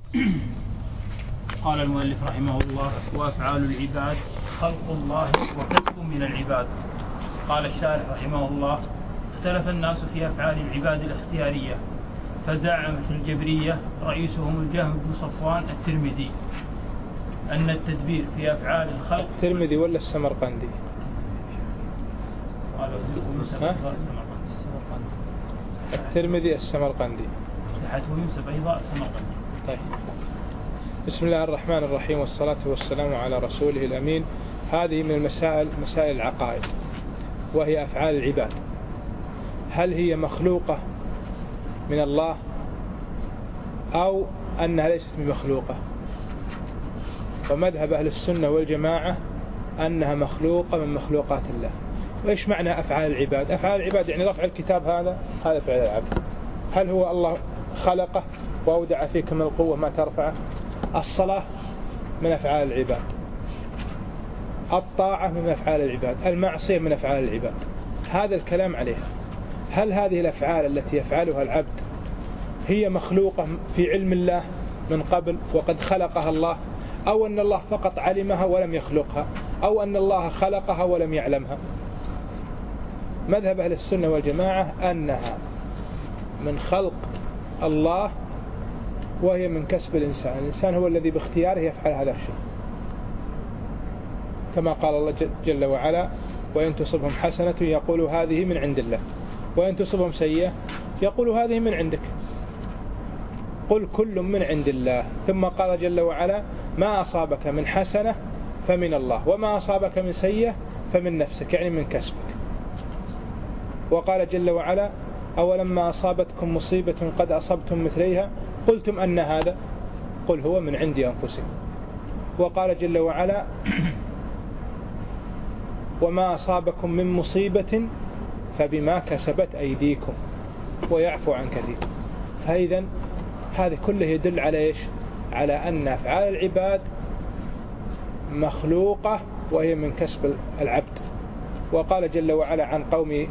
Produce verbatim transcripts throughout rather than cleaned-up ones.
قال المؤلف رحمه الله: وأفعال العباد خلق الله وكسب من العباد. قال الشارح رحمه الله: اختلف الناس في أفعال العباد الاختيارية، فزعمت الجبرية رئيسهم الجهم بن صفوان الترمذي أن التدبير في أفعال الخلق. الترمذي ولا السمرقندي؟ الترمذي السمرقندي. تحته ينسب أيضا السمرقندي. طيب. بسم الله الرحمن الرحيم، والصلاة والسلام على رسوله الأمين. هذه من المسائل مسائل العقائد، وهي أفعال العباد، هل هي مخلوقة من الله أو أنها ليست بمخلوقة؟ ومذهب أهل السنة والجماعة أنها مخلوقة من مخلوقات الله. وإيش معنى أفعال العباد؟ أفعال العباد يعني رفع الكتاب، هذا هذا فعل العبد. هل هو الله خلقه وأودع فيك من القوة ما ترفعه؟ الصلاة من أفعال العباد، الطاعة من أفعال العباد، المعصية من أفعال العباد. هذا الكلام عليها. هل هذه الأفعال التي يفعلها العبد هي مخلوقة في علم الله من قبل وقد خلقها الله، أو أن الله فقط علمها ولم يخلقها، أو أن الله خلقها ولم يعلمها؟ مذهب أهل السنة والجماعة أنها من خلق الله، وهي من كسب الإنسان. الإنسان هو الذي باختياره يفعل هذا الشيء، كما قال الله جل وعلا: وإن تصبهم حسنة يقولوا هذه من عند الله، وإن تصبهم سيئة يقولوا هذه من عندك، قل كل من عند الله. ثم قال جل وعلا: ما أصابك من حسنة فمن الله، وما أصابك من سيئة فمن نفسك، يعني من كسبك. وقال جل وعلا: أولما أصابتكم مصيبة قد أصبتم مثليها قلتم أن هذا، قل هو من عند أنفسكم. وقال جل وعلا: وما أصابكم من مصيبة فبما كسبت أيديكم ويعفو عن كثير. فإذا هذا كله يدل على إيش؟ على أن أفعال العباد مخلوقة وهي من كسب العبد. وقال جل وعلا عن قوم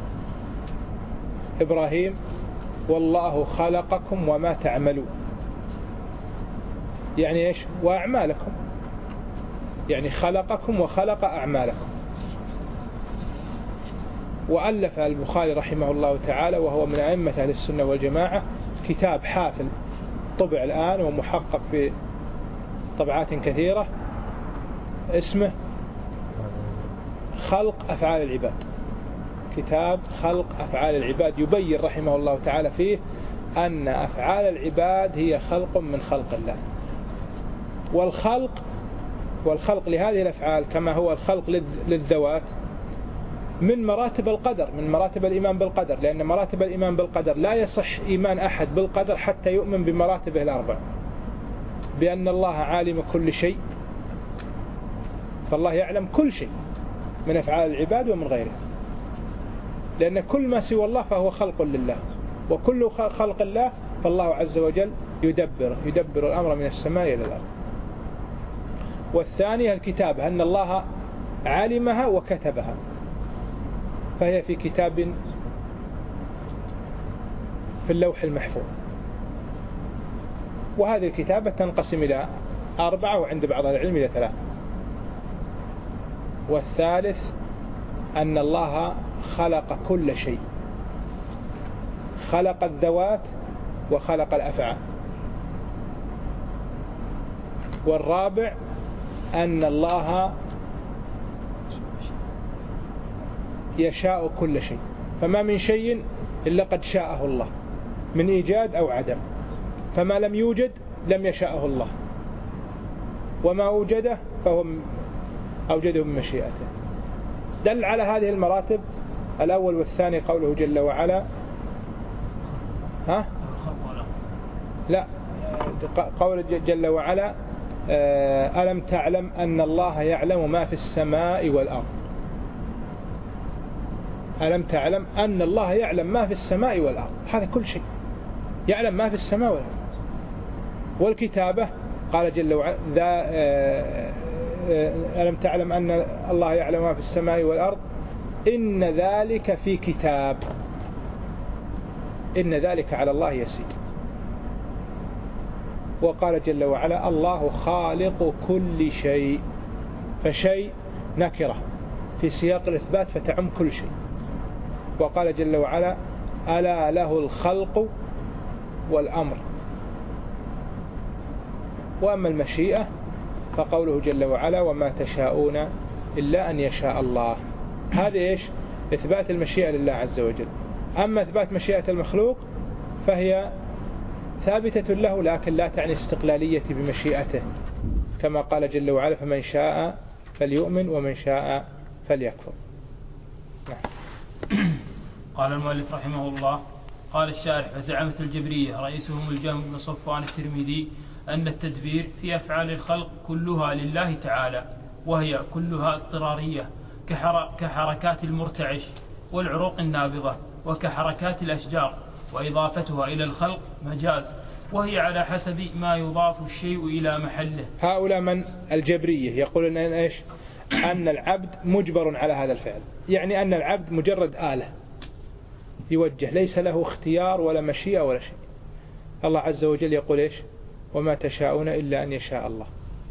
إبراهيم: والله خلقكم وما تعملون، يعني إيش؟ وأعمالكم، يعني خلقكم وخلق أعمالكم. وألف البخاري رحمه الله تعالى، وهو من أئمة أهل السنة والجماعة، كتاب حافل طبع الآن ومحقق في طبعات كثيرة، اسمه خلق أفعال العباد. كتاب خلق أفعال العباد يبين رحمه الله تعالى فيه أن أفعال العباد هي خلق من خلق الله. والخلق والخلق لهذه الأفعال كما هو الخلق للذوات من مراتب القدر، من مراتب الإيمان بالقدر، لأن مراتب الإيمان بالقدر لا يصح إيمان أحد بالقدر حتى يؤمن بمراتبه الأربع، بأن الله عالم كل شيء، فالله يعلم كل شيء من أفعال العباد ومن غيره، لأن كل ما سوى الله فهو خلق لله، وكل خلق الله فالله عز وجل يدبر يدبر الأمر من السماء إلى الأرض. والثانية الكتابة، أن الله علمها وكتبها، فهي في كتاب في اللوح المحفوظ. وهذه الكتابة تنقسم إلى أربعة، وعند بعض العلم إلى ثلاثة. والثالث أن الله خلق كل شيء، خلق الذوات وخلق الأفعال. والرابع أن الله يشاء كل شيء، فما من شيء إلا قد شاءه الله من إيجاد أو عدم، فما لم يوجد لم يشاءه الله، وما أوجده فهو أوجده من مشيئته. دل على هذه المراتب الأول والثاني قوله جل وعلا: ها؟ لا، قول جل وعلا: ألم تعلم أن الله يعلم ما في السماء والأرض. ألم تعلم أن الله يعلم ما في السماء والأرض، هذا كل شيء يعلم ما في السماء والأرض. والكتابة قال جل وعلا: ذا ألم تعلم أن الله يعلم ما في السماء والأرض إن ذلك في كتاب إن ذلك على الله يسير. وقال جل وعلا الله خالق كل شيء، فشيء نكرة في سياق الإثبات فتعم كل شيء. وقال جل وعلا ألا له الخلق والأمر. وأما المشيئة فقوله جل وعلا وما تشاءون إلا أن يشاء الله. هذا إيش؟ إثبات المشيئة لله عز وجل. أما إثبات مشيئة المخلوق فهي ثابتة له لكن لا تعني استقلالية بمشيئته، كما قال جل وعلا فمن شاء فليؤمن ومن شاء فليكفر. قال المؤلف رحمه الله قال الشارح فزعمت الجبرية رئيسهم الجهم بن صفوان الترمذي أن التدبير في أفعال الخلق كلها لله تعالى، وهي كلها اضطرارية كحركات المرتعش والعروق النابضة وكحركات الأشجار، وإضافتها إلى الخلق مجاز، وهي على حسب ما يضاف الشيء إلى محله. هؤلاء من الجبرية يقولون أن إيش؟ أن العبد مجبر على هذا الفعل، يعني أن العبد مجرد آلة يوجه، ليس له اختيار ولا مشيئة ولا شيء. الله عز وجل يقول إيش؟ وما تشاءون إلا أن يشاء الله.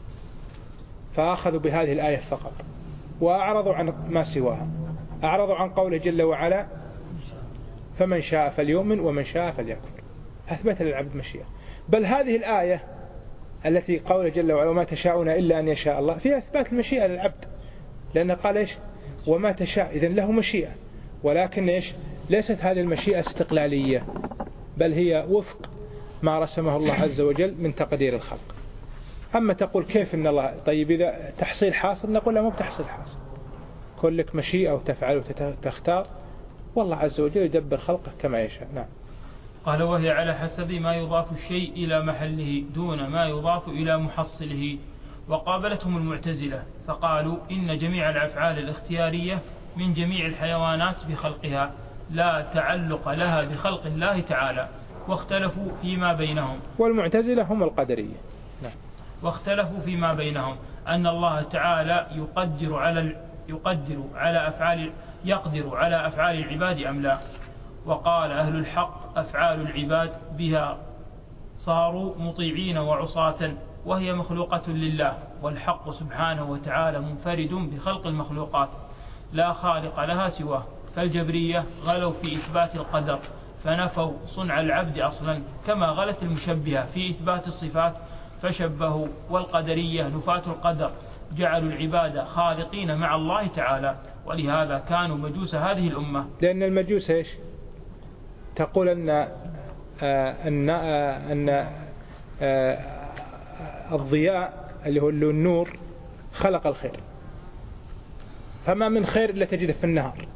فأخذوا بهذه الآية فقط وأعرضوا عن ما سواها، أعرضوا عن قوله جل وعلا فمن شاء فليؤمن ومن شاء فليكفر، أثبت للعبد مشيئة. بل هذه الآية التي قوله جل وعلا وما تشاءون إلا أن يشاء الله فيها إثبات المشيئة للعبد، لأنه قال إيش؟ وما تشاء، إذن له مشيئة، ولكن إيش؟ ليست هذه المشيئة استقلالية، بل هي وفق ما رسمه الله عز وجل من تقدير الخلق. أما تقول كيف إن الله طيب إذا تحصيل حاصل، نقول لا مو بتحصيل حاصل، كل لك مشيئة وتفعل وتختار، والله عز وجل يدبر خلقه كما يشاء. نعم. قال وهي على حسب ما يضاف الشيء إلى محله دون ما يضاف إلى محصله. وقابلتهم المعتزلة فقالوا إن جميع الأفعال الاختيارية من جميع الحيوانات بخلقها لا تعلق لها بخلق الله تعالى، واختلفوا فيما بينهم. والمعتزلة هم القدرية. نعم. واختلفوا فيما بينهم أن الله تعالى يقدر على يقدر على أفعال يقدر على أفعال العباد أم لا. وقال أهل الحق أفعال العباد بها صاروا مطيعين وعصاة، وهي مخلوقة لله، والحق سبحانه وتعالى منفرد بخلق المخلوقات لا خالق لها سواه. فالجبرية غلوا في إثبات القدر فنفوا صنع العبد أصلا، كما غلت المشبهة في إثبات الصفات فشبهوا. والقدرية نفاة القدر جعلوا العباد خالقين مع الله تعالى، ولهذا كانوا مجوس هذه الأمة. لأن المجوس إيش؟ تقول أن آه أن آه أن آه الضياء اللي هو النور خلق الخير، فما من خير إلا تجده في النهار،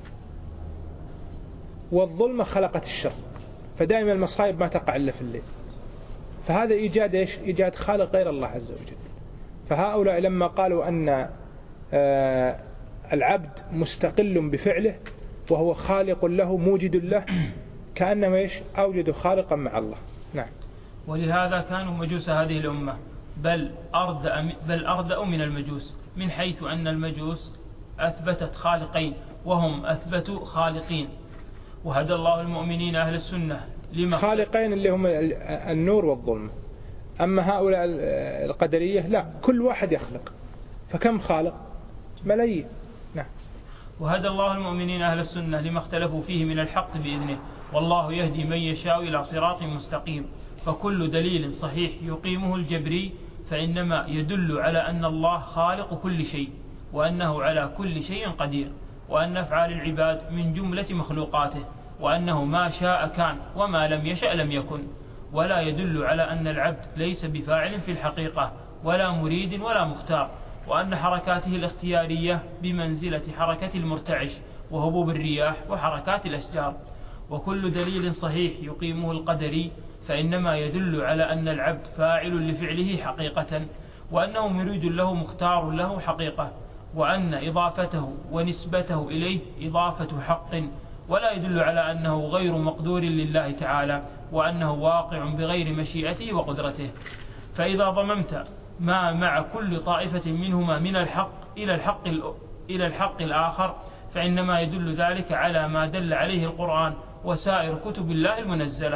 والظلمة خلقت الشر، فدائما المصائب ما تقع إلا في الليل. فهذا إيجاد إيش؟ إيجاد خالق غير الله عز وجل. فهؤلاء لما قالوا أن آه العبد مستقل بفعله وهو خالق له موجد له، كأنما إيش؟ أوجدوا خالقا مع الله. نعم. ولهذا كانوا مجوس هذه الأمة، بل أردأ بل أردأوا من المجوس، من حيث أن المجوس أثبتت خالقين وهم أثبتوا خالقين. وهدى الله المؤمنين أهل السنة لما خالقين اللي هم النور والظلم. أما هؤلاء القدرية لا، كل واحد يخلق، فكم خالق؟ ملايين. نعم. وهدى الله المؤمنين أهل السنة لما اختلفوا فيه من الحق بإذنه، والله يهدي من يشاء إلى صراط مستقيم. فكل دليل صحيح يقيمه الجبري فإنما يدل على أن الله خالق كل شيء، وأنه على كل شيء قدير، وأن أفعال العباد من جملة مخلوقاته، وأنه ما شاء كان وما لم يشأ لم يكن. ولا يدل على أن العبد ليس بفاعل في الحقيقة ولا مريد ولا مختار، وأن حركاته الاختيارية بمنزلة حركة المرتعش وهبوب الرياح وحركات الأشجار. وكل دليل صحيح يقيمه القدري فإنما يدل على أن العبد فاعل لفعله حقيقة، وأنه مريد له مختار له حقيقة، وأن إضافته ونسبته إليه إضافة حق، ولا يدل على أنه غير مقدور لله تعالى، وأنه واقع بغير مشيئته وقدرته. فإذا ضممت ما مع كل طائفة منهما من الحق إلى الحق, إلى الحق الآخر فإنما يدل ذلك على ما دل عليه القرآن وسائر كتب الله المنزلة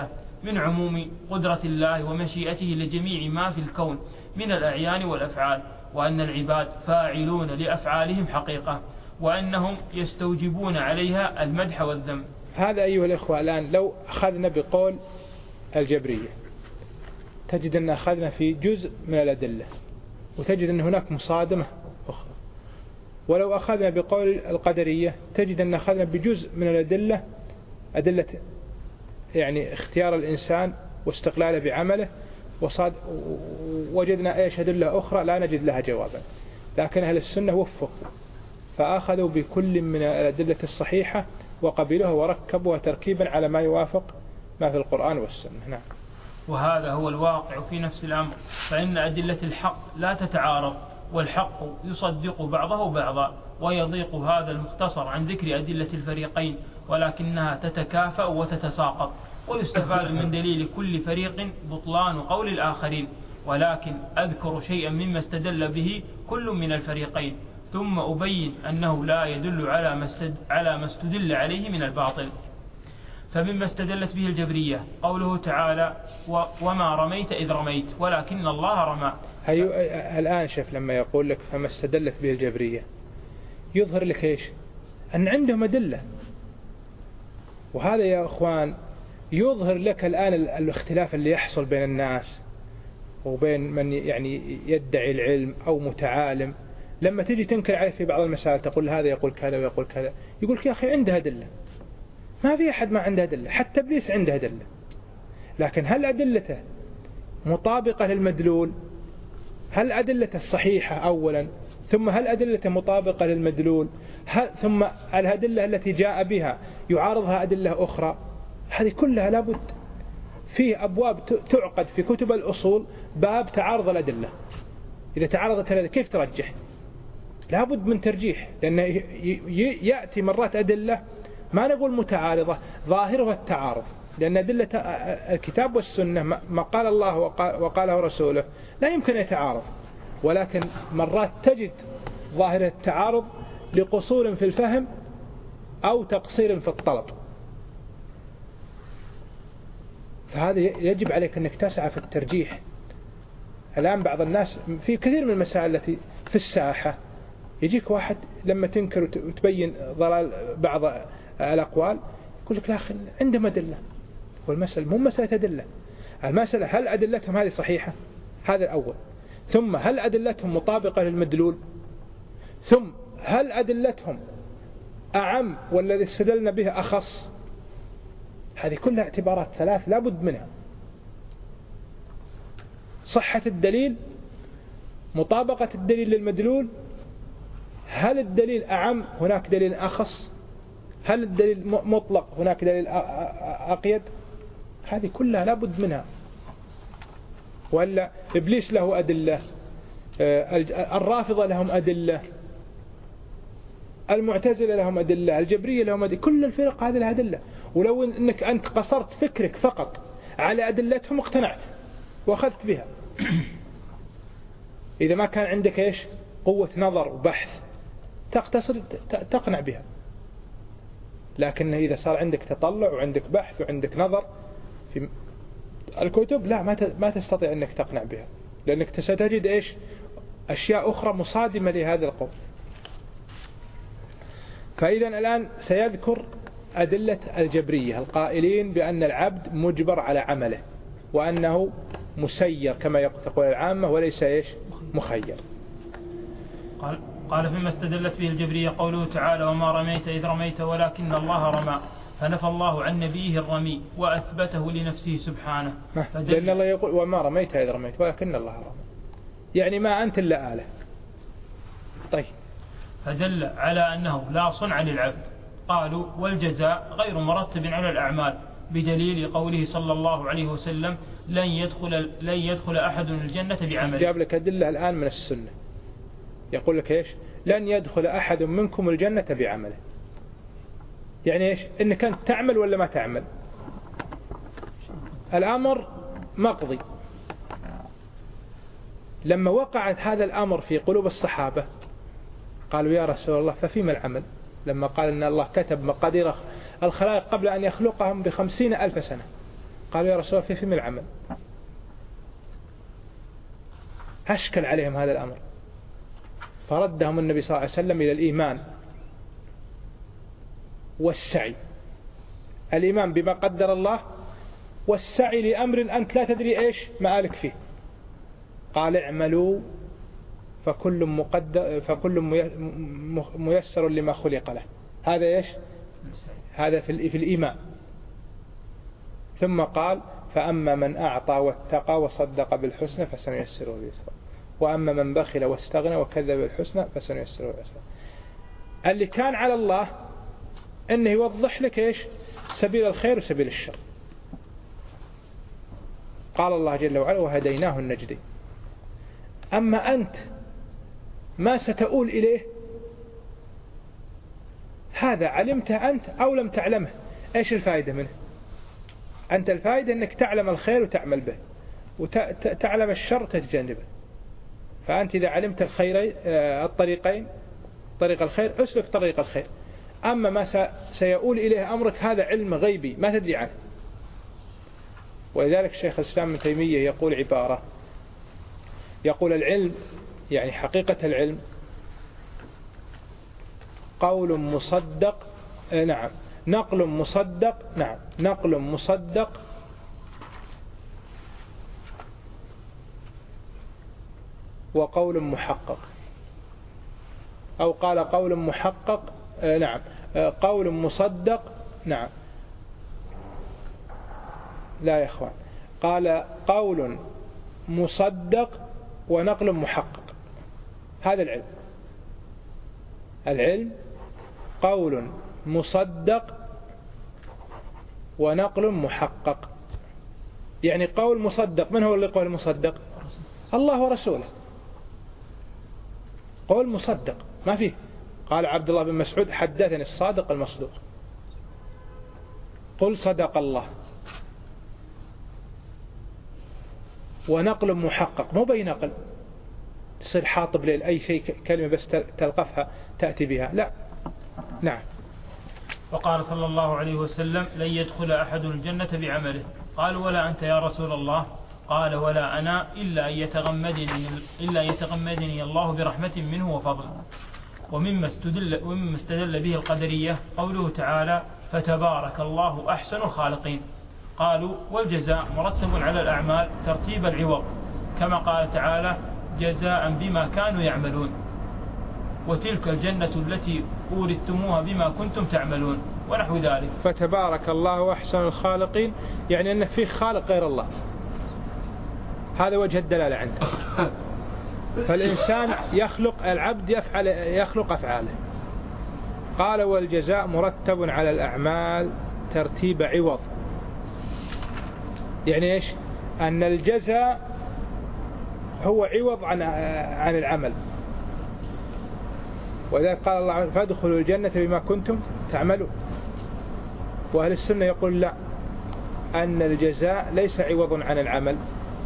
من عموم قدرة الله ومشيئته لجميع ما في الكون من الأعيان والأفعال، وأن العباد فاعلون لأفعالهم حقيقة، وأنهم يستوجبون عليها المدح والذم. هذا أيها الإخوة الآن لو أخذنا بقول الجبرية تجد أن أخذنا في جزء من الأدلة، وتجد أن هناك مصادمة أخرى. ولو أخذنا بقول القدرية تجد أن أخذنا بجزء من الأدلة، أدلة يعني اختيار الإنسان واستقلاله بعمله، وصاد وجدنا إيش أدلة أخرى لا نجد لها جوابا. لكن أهل السنة وفقوا فأخذوا بكل من الأدلة الصحيحة وقبلوها وركبوها تركيبا على ما يوافق ما في القرآن والسنة. نعم. وهذا هو الواقع في نفس الأمر، فإن أدلة الحق لا تتعارض، والحق يصدق بعضه بعضا، ويضيق هذا المختصر عن ذكر أدلة الفريقين، ولكنها تتكافأ وتتساقط، ويستفاد من دليل كل فريق بطلان قول الآخرين. ولكن أذكر شيئا مما استدل به كل من الفريقين، ثم أبين أنه لا يدل على ما استدل عليه من الباطل. فمما استدلت به الجبرية قوله تعالى وما رميت إذ رميت ولكن الله رمى. الآن شف لما يقول لك فما استدلت به الجبرية يظهر لك إيش؟ أن عندهم أدلة. وهذا يا أخوان يظهر لك الآن الاختلاف اللي يحصل بين الناس وبين من يعني يدعي العلم أو متعالم. لما تجي تنكر عليه في بعض المسائل تقول هذا يقول كذا ويقول كذا، يقول يا أخي عنده أدلة. ما في أحد ما عنده أدلة، حتى إبليس عنده أدلة. لكن هل أدلته مطابقة للمدلول؟ هل أدلته الصحيحة أولا، ثم هل أدلته مطابقة للمدلول، هل ثم الأدلة التي جاء بها يعارضها أدلة أخرى؟ هذه كلها لابد. فيه أبواب تعقد في كتب الأصول باب تعارض الأدلة. إذا تعارضت الأدلة كيف ترجح؟ لابد من ترجيح، لأن يأتي مرات أدلة ما نقول متعارضة ظاهرها التعارض، لأن أدلة الكتاب والسنة ما قال الله وقاله رسوله لا يمكن يتعارض، ولكن مرات تجد ظاهر التعارض لقصور في الفهم أو تقصير في الطلب. فهذا يجب عليك أنك تسعى في الترجيح. الآن بعض الناس في كثير من المسائل التي في الساحة يجيك واحد لما تنكر وتبين ضلال بعض الأقوال يقول لك لا أخي عندهم أدلة. والمسألة مو مسألة أدلة، المسألة هل أدلتهم هذه صحيحة؟ هذا الأول. ثم هل أدلتهم مطابقة للمدلول؟ ثم هل أدلتهم أعم والذي استدلنا به أخص؟ هذه كلها اعتبارات ثلاث لابد منها. صحة الدليل، مطابقة الدليل للمدلول، هل الدليل أعم هناك دليل أخص، هل الدليل مطلق هناك دليل أقيد. هذه كلها لابد منها. ولا إبليس له أدلة، الرافضة لهم أدلة، المعتزلة لهم أدلة، الجبرية لهم أدلة، كل الفرق هذه لها أدلة. ولو أنك أنت قصرت فكرك فقط على أدلتهم اقتنعت وأخذت بها. إذا ما كان عندك إيش قوة نظر وبحث تقتصر تقنع بها. لكن إذا صار عندك تطلع وعندك بحث وعندك نظر في الكتب لا ما تستطيع أنك تقنع بها، لأنك ستجد إيش أشياء أخرى مصادمة لهذا القول. فإذا الآن سيذكر أدلة الجبرية القائلين بأن العبد مجبر على عمله وأنه مسير كما تقول العامة وليس إيش مخير. قال قال فيما استدلت به الجبرية قوله تعالى وما رميت إذ رميت ولكن الله رمى، فنفى الله عن نبيه الرمي وأثبته لنفسه سبحانه. لأن الله يقول وما رميت إذ رميت ولكن الله رمى، يعني ما أنت إلا آلة. طيب فدل على أنه لا صنع للعبد. قالوا والجزاء غير مرتب على الأعمال بدليل قوله صلى الله عليه وسلم لن يدخل, لن يدخل أحد الجنة بعمله. جاب لك أدلة الآن من السنة يقول لك إيش لن يدخل أحد منكم الجنة بعمله. يعني إيش إنك أنت تعمل ولا ما تعمل. الأمر مقضي. لما وقعت هذا الأمر في قلوب الصحابة قالوا يا رسول الله ففيما العمل، لما قال إن الله كتب مقادير الخلائق قبل أن يخلقهم بخمسين ألف سنة، قالوا يا رسول الله في فم العمل. أشكل عليهم هذا الأمر، فردهم النبي صلى الله عليه وسلم إلى الإيمان والسعي. الإيمان بما قدر الله، والسعي لأمر أنت لا تدري إيش مآلك فيه. قال اعملوا فكل مقدر فكل ميسر لما خلق له. هذا إيش؟ هذا في في الإيمان. ثم قال فأما من أعطى واتقى وصدق بالحسنى فسنيسره لليسرى، وأما من بخل واستغنى وكذب بالحسنى فسنيسره للعسرى. اللي كان على الله أنه يوضح لك إيش سبيل الخير وسبيل الشر. قال الله جل وعلا وهديناه النجدين. أما أنت ما ستؤول إليه هذا علمته أنت أو لم تعلمه، إيش الفائدة منه؟ أنت الفائدة أنك تعلم الخير وتعمل به، وتعلم الشر تتجنبه. فأنت إذا علمت الخير الطريقين، طريق الخير أسلك طريق الخير. أما ما سيؤول إليه أمرك هذا علم غيبي ما تدري عنه. ولذلك الشيخ الإسلام ابن تيمية يقول عبارة، يقول العلم يعني حقيقة العلم قول مصدق، نعم نقل مصدق، نعم نقل مصدق وقول محقق، أو قال قول محقق، نعم قول مصدق، نعم لا يا إخوان، قال قول مصدق ونقل محقق. هذا العلم. العلم قول مصدق ونقل محقق. يعني قول مصدق، من هو اللي قول مصدق؟ الله ورسوله. قول مصدق ما فيه. قال عبد الله بن مسعود حدثني الصادق المصدوق، قل صدق الله. ونقل محقق مو بي نقل تصير حاطب ليل أي شيء كلمة بس تلقفها تأتي بها، لا. نعم. وقال صلى الله عليه وسلم لن يدخل أحد الجنة بعمله. قال ولا أنت يا رسول الله؟ قال ولا أنا إلا أن يتغمدني, إلا أن يتغمدني الله برحمة منه وفضل. ومما استدل, ومما استدل به القدرية قوله تعالى فتبارك الله أحسن الخالقين. قالوا والجزاء مرتب على الأعمال ترتيب العوض، كما قال تعالى جزاء بما كانوا يعملون، وتلك الجنة التي أورثتموها بما كنتم تعملون، ونحو ذلك. فتبارك الله أحسن الخالقين يعني أن في خالق غير الله، هذا وجه الدلالة عنده. فالإنسان يخلق، العبد يفعل يخلق أفعاله. قال والجزاء مرتب على الأعمال ترتيب عوض، يعني إيش؟ أن الجزاء هو عوض عن عن العمل. وذلك قال الله فادخلوا الجنة بما كنتم تعملون. وأهل السنة يقول لا، أن الجزاء ليس عوض عن العمل،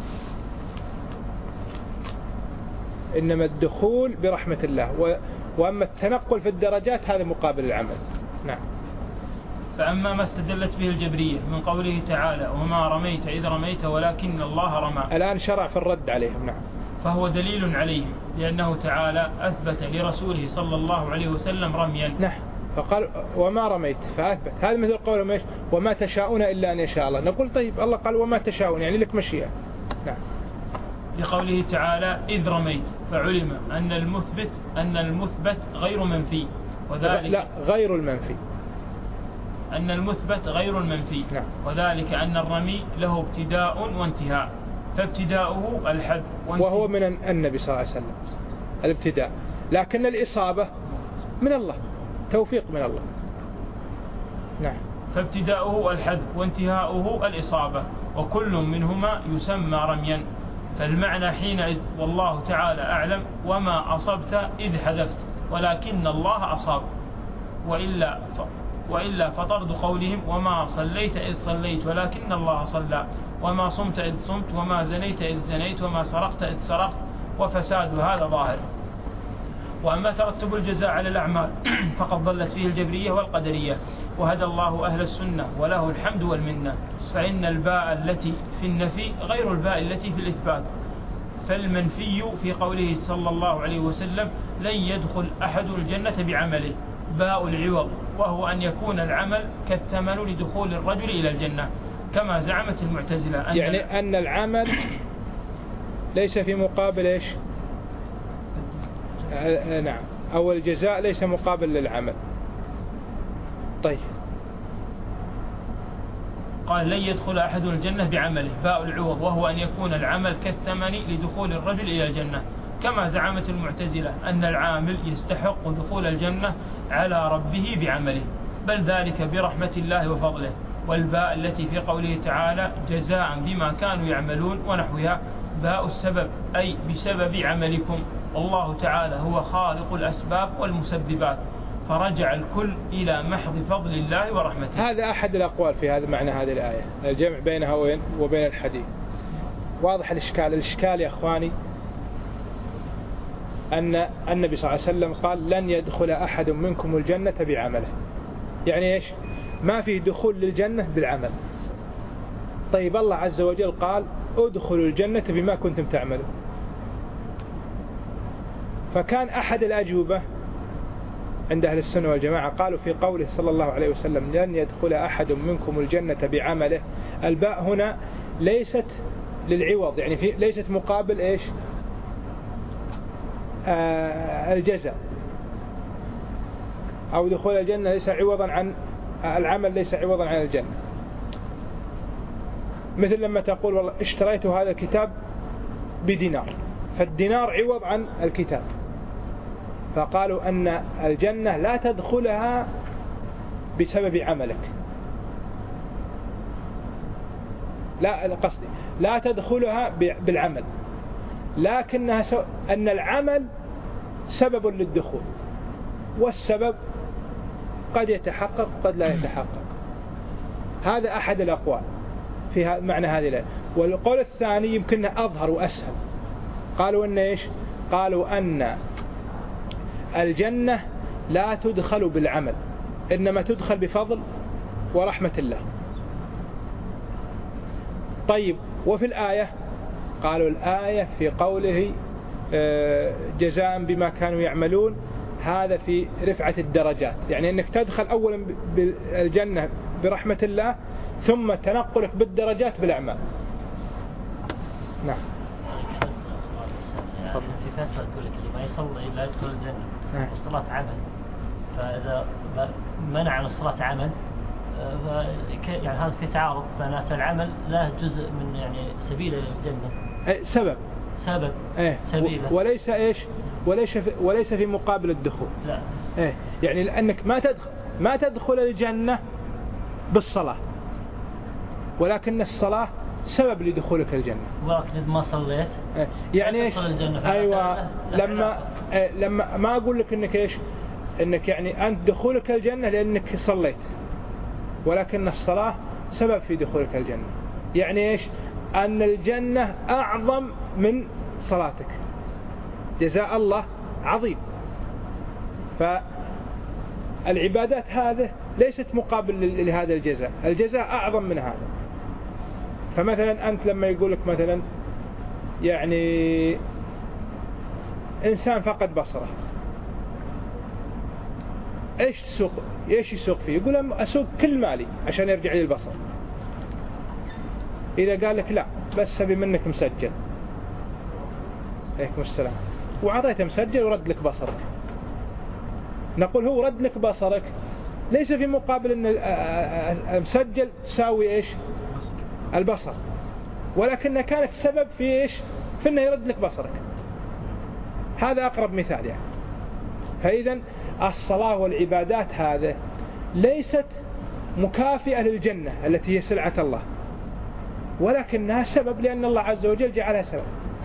إنما الدخول برحمة الله، وأما التنقل في الدرجات هذا مقابل العمل. نعم. فأما ما استدلت به الجبرية من قوله تعالى وما رميت إذ رميت ولكن الله رمى، الآن شرع في الرد عليهم. نعم. فهو دليل عليهم، لأنه تعالى أثبت لرسوله صلى الله عليه وسلم رميا. نعم. فقال وما رميت فأثبت. هذا مثل قولهم إيش؟ وما تشاءون إلا أن يشاء الله. نقول طيب الله قال وما تشاءون يعني لك مشيئة. نعم. لقوله تعالى إذ رميت، فعلم أن المثبت أن المثبت غير منفي، وذلك لا غير المنفي، أن المثبت غير المنفي. نعم. وذلك أن الرمي له ابتداء وانتهاء، فابتداؤه الحد وهو من النبي صلى الله عليه وسلم الابتداء، لكن الإصابة من الله، توفيق من الله. نعم. فابتداؤه الحد وانتهاؤه الإصابة، وكل منهما يسمى رميا. فالمعنى حينئذ والله تعالى أعلم وما أصبت إذ حذفت ولكن الله أصاب، وإلا ف... وإلا فطرد قولهم وما صليت إذ صليت ولكن الله صلى، وما صمت إذ صمت، وما زنيت إذ زنيت، وما سرقت إذ سرقت، وفساد هذا ظاهر. وأما ترتب الجزاء على الأعمال فقد ضلت فيه الجبرية والقدرية، وهدى الله أهل السنة وله الحمد والمنة. فإن الباء التي في النفي غير الباء التي في الإثبات، فالمنفي في قوله صلى الله عليه وسلم لن يدخل أحد الجنة بعمله باء العوض، وهو أن يكون العمل كالثمن لدخول الرجل إلى الجنة كما زعمت المعتزلة. أن يعني أن العمل ليس في مقابل إيش؟ آه نعم، أو الجزاء ليس مقابل للعمل. طيب، قال لن يدخل أحد الجنة بعمله باء العوض، وهو أن يكون العمل كالثمن لدخول الرجل إلى الجنة كما زعمت المعتزلة أن العامل يستحق دخول الجنة على ربه بعمله، بل ذلك برحمة الله وفضله. والباء التي في قوله تعالى جزاء بما كانوا يعملون ونحوها باء السبب، أي بسبب عملكم، والله تعالى هو خالق الأسباب والمسببات، فرجع الكل إلى محض فضل الله ورحمته. هذا أحد الأقوال في هذا معنى هذه الآية، الجمع بينها وبين الحديث. واضح الإشكال. الإشكال يا أخواني أن النبي صلى الله عليه وسلم قال لن يدخل أحد منكم الجنة بعمله، يعني إيش؟ ما فيه دخول للجنة بالعمل. طيب الله عز وجل قال ادخلوا الجنة بما كنتم تعملون، فكان أحد الأجوبة عند أهل السنة والجماعة قالوا في قوله صلى الله عليه وسلم لن يدخل أحد منكم الجنة بعمله، الباء هنا ليست للعوض، يعني في ليست مقابل إيش؟ آه الجزاء، أو دخول الجنة ليس عوضا عن العمل، ليس عوضا عن الجنة. مثل لما تقول والله اشتريت هذا الكتاب بدينار، فالدينار عوض عن الكتاب، فقالوا أن الجنة لا تدخلها بسبب عملك، لا قصدي لا تدخلها بالعمل، لكنها سو... أن العمل سبب للدخول، والسبب قد يتحقق قد لا يتحقق. هذا أحد الأقوال في معنى هذه الآية. والقول الثاني يمكن أظهر وأسهل، قالوا أن إيش؟ قالوا أن الجنة لا تدخل بالعمل، إنما تدخل بفضل ورحمة الله. طيب، وفي الآية قالوا الآية في قوله جزاء بما كانوا يعملون، هذا في رفعة الدرجات، يعني أنك تدخل أولا بالجنة برحمة الله ثم تنقلك بالدرجات بالأعمال. نعم. يعني في فترة تقول لك اللي ما يصلي لا يدخل الجنة، والصلاة عمل، فإذا منع عن الصلاة عمل يعني هذا في تعارض، معناته العمل له جزء من يعني سبيل الجنة، سبب سبب إيه؟ سبيله، وليس إيش؟ وليس في وليس في مقابل الدخول. لا إيه؟ يعني لأنك ما تدخل ما تدخل الجنة بالصلاة، ولكن الصلاة سبب لدخولك الجنة. ولكن إذا ما صليت إيه؟ يعني إيش؟ أيوة. لما إيه؟ لما ما أقول لك إنك إيش؟ إنك يعني أنت دخولك الجنة لأنك صليت، ولكن الصلاة سبب في دخولك الجنة. يعني إيش؟ أن الجنة أعظم من صلاتك، جزاء الله عظيم. فالعبادات هذه ليست مقابل لهذا الجزاء، الجزاء أعظم من هذا. فمثلا أنت لما يقولك مثلا يعني إنسان فقد بصره، إيش تسوق؟ إيش يسوق فيه؟ يقول أسوق كل مالي عشان يرجع لي البصر. إذا قال لك لا بس أبي منك مسجل، عليكم السلام، وعطيته مسجل ورد لك بصرك، نقول هو رد لك بصرك ليس في مقابل أن المسجل تساوي إيش؟ البصر، ولكنها كانت سبب في إيش؟ في أنه يرد لك بصرك. هذا أقرب مثال يعني. فإذا الصلاة والعبادات هذه ليست مكافئة للجنة التي هي سلعة الله، ولكنها سبب لأن الله عز وجل جعلها سبب.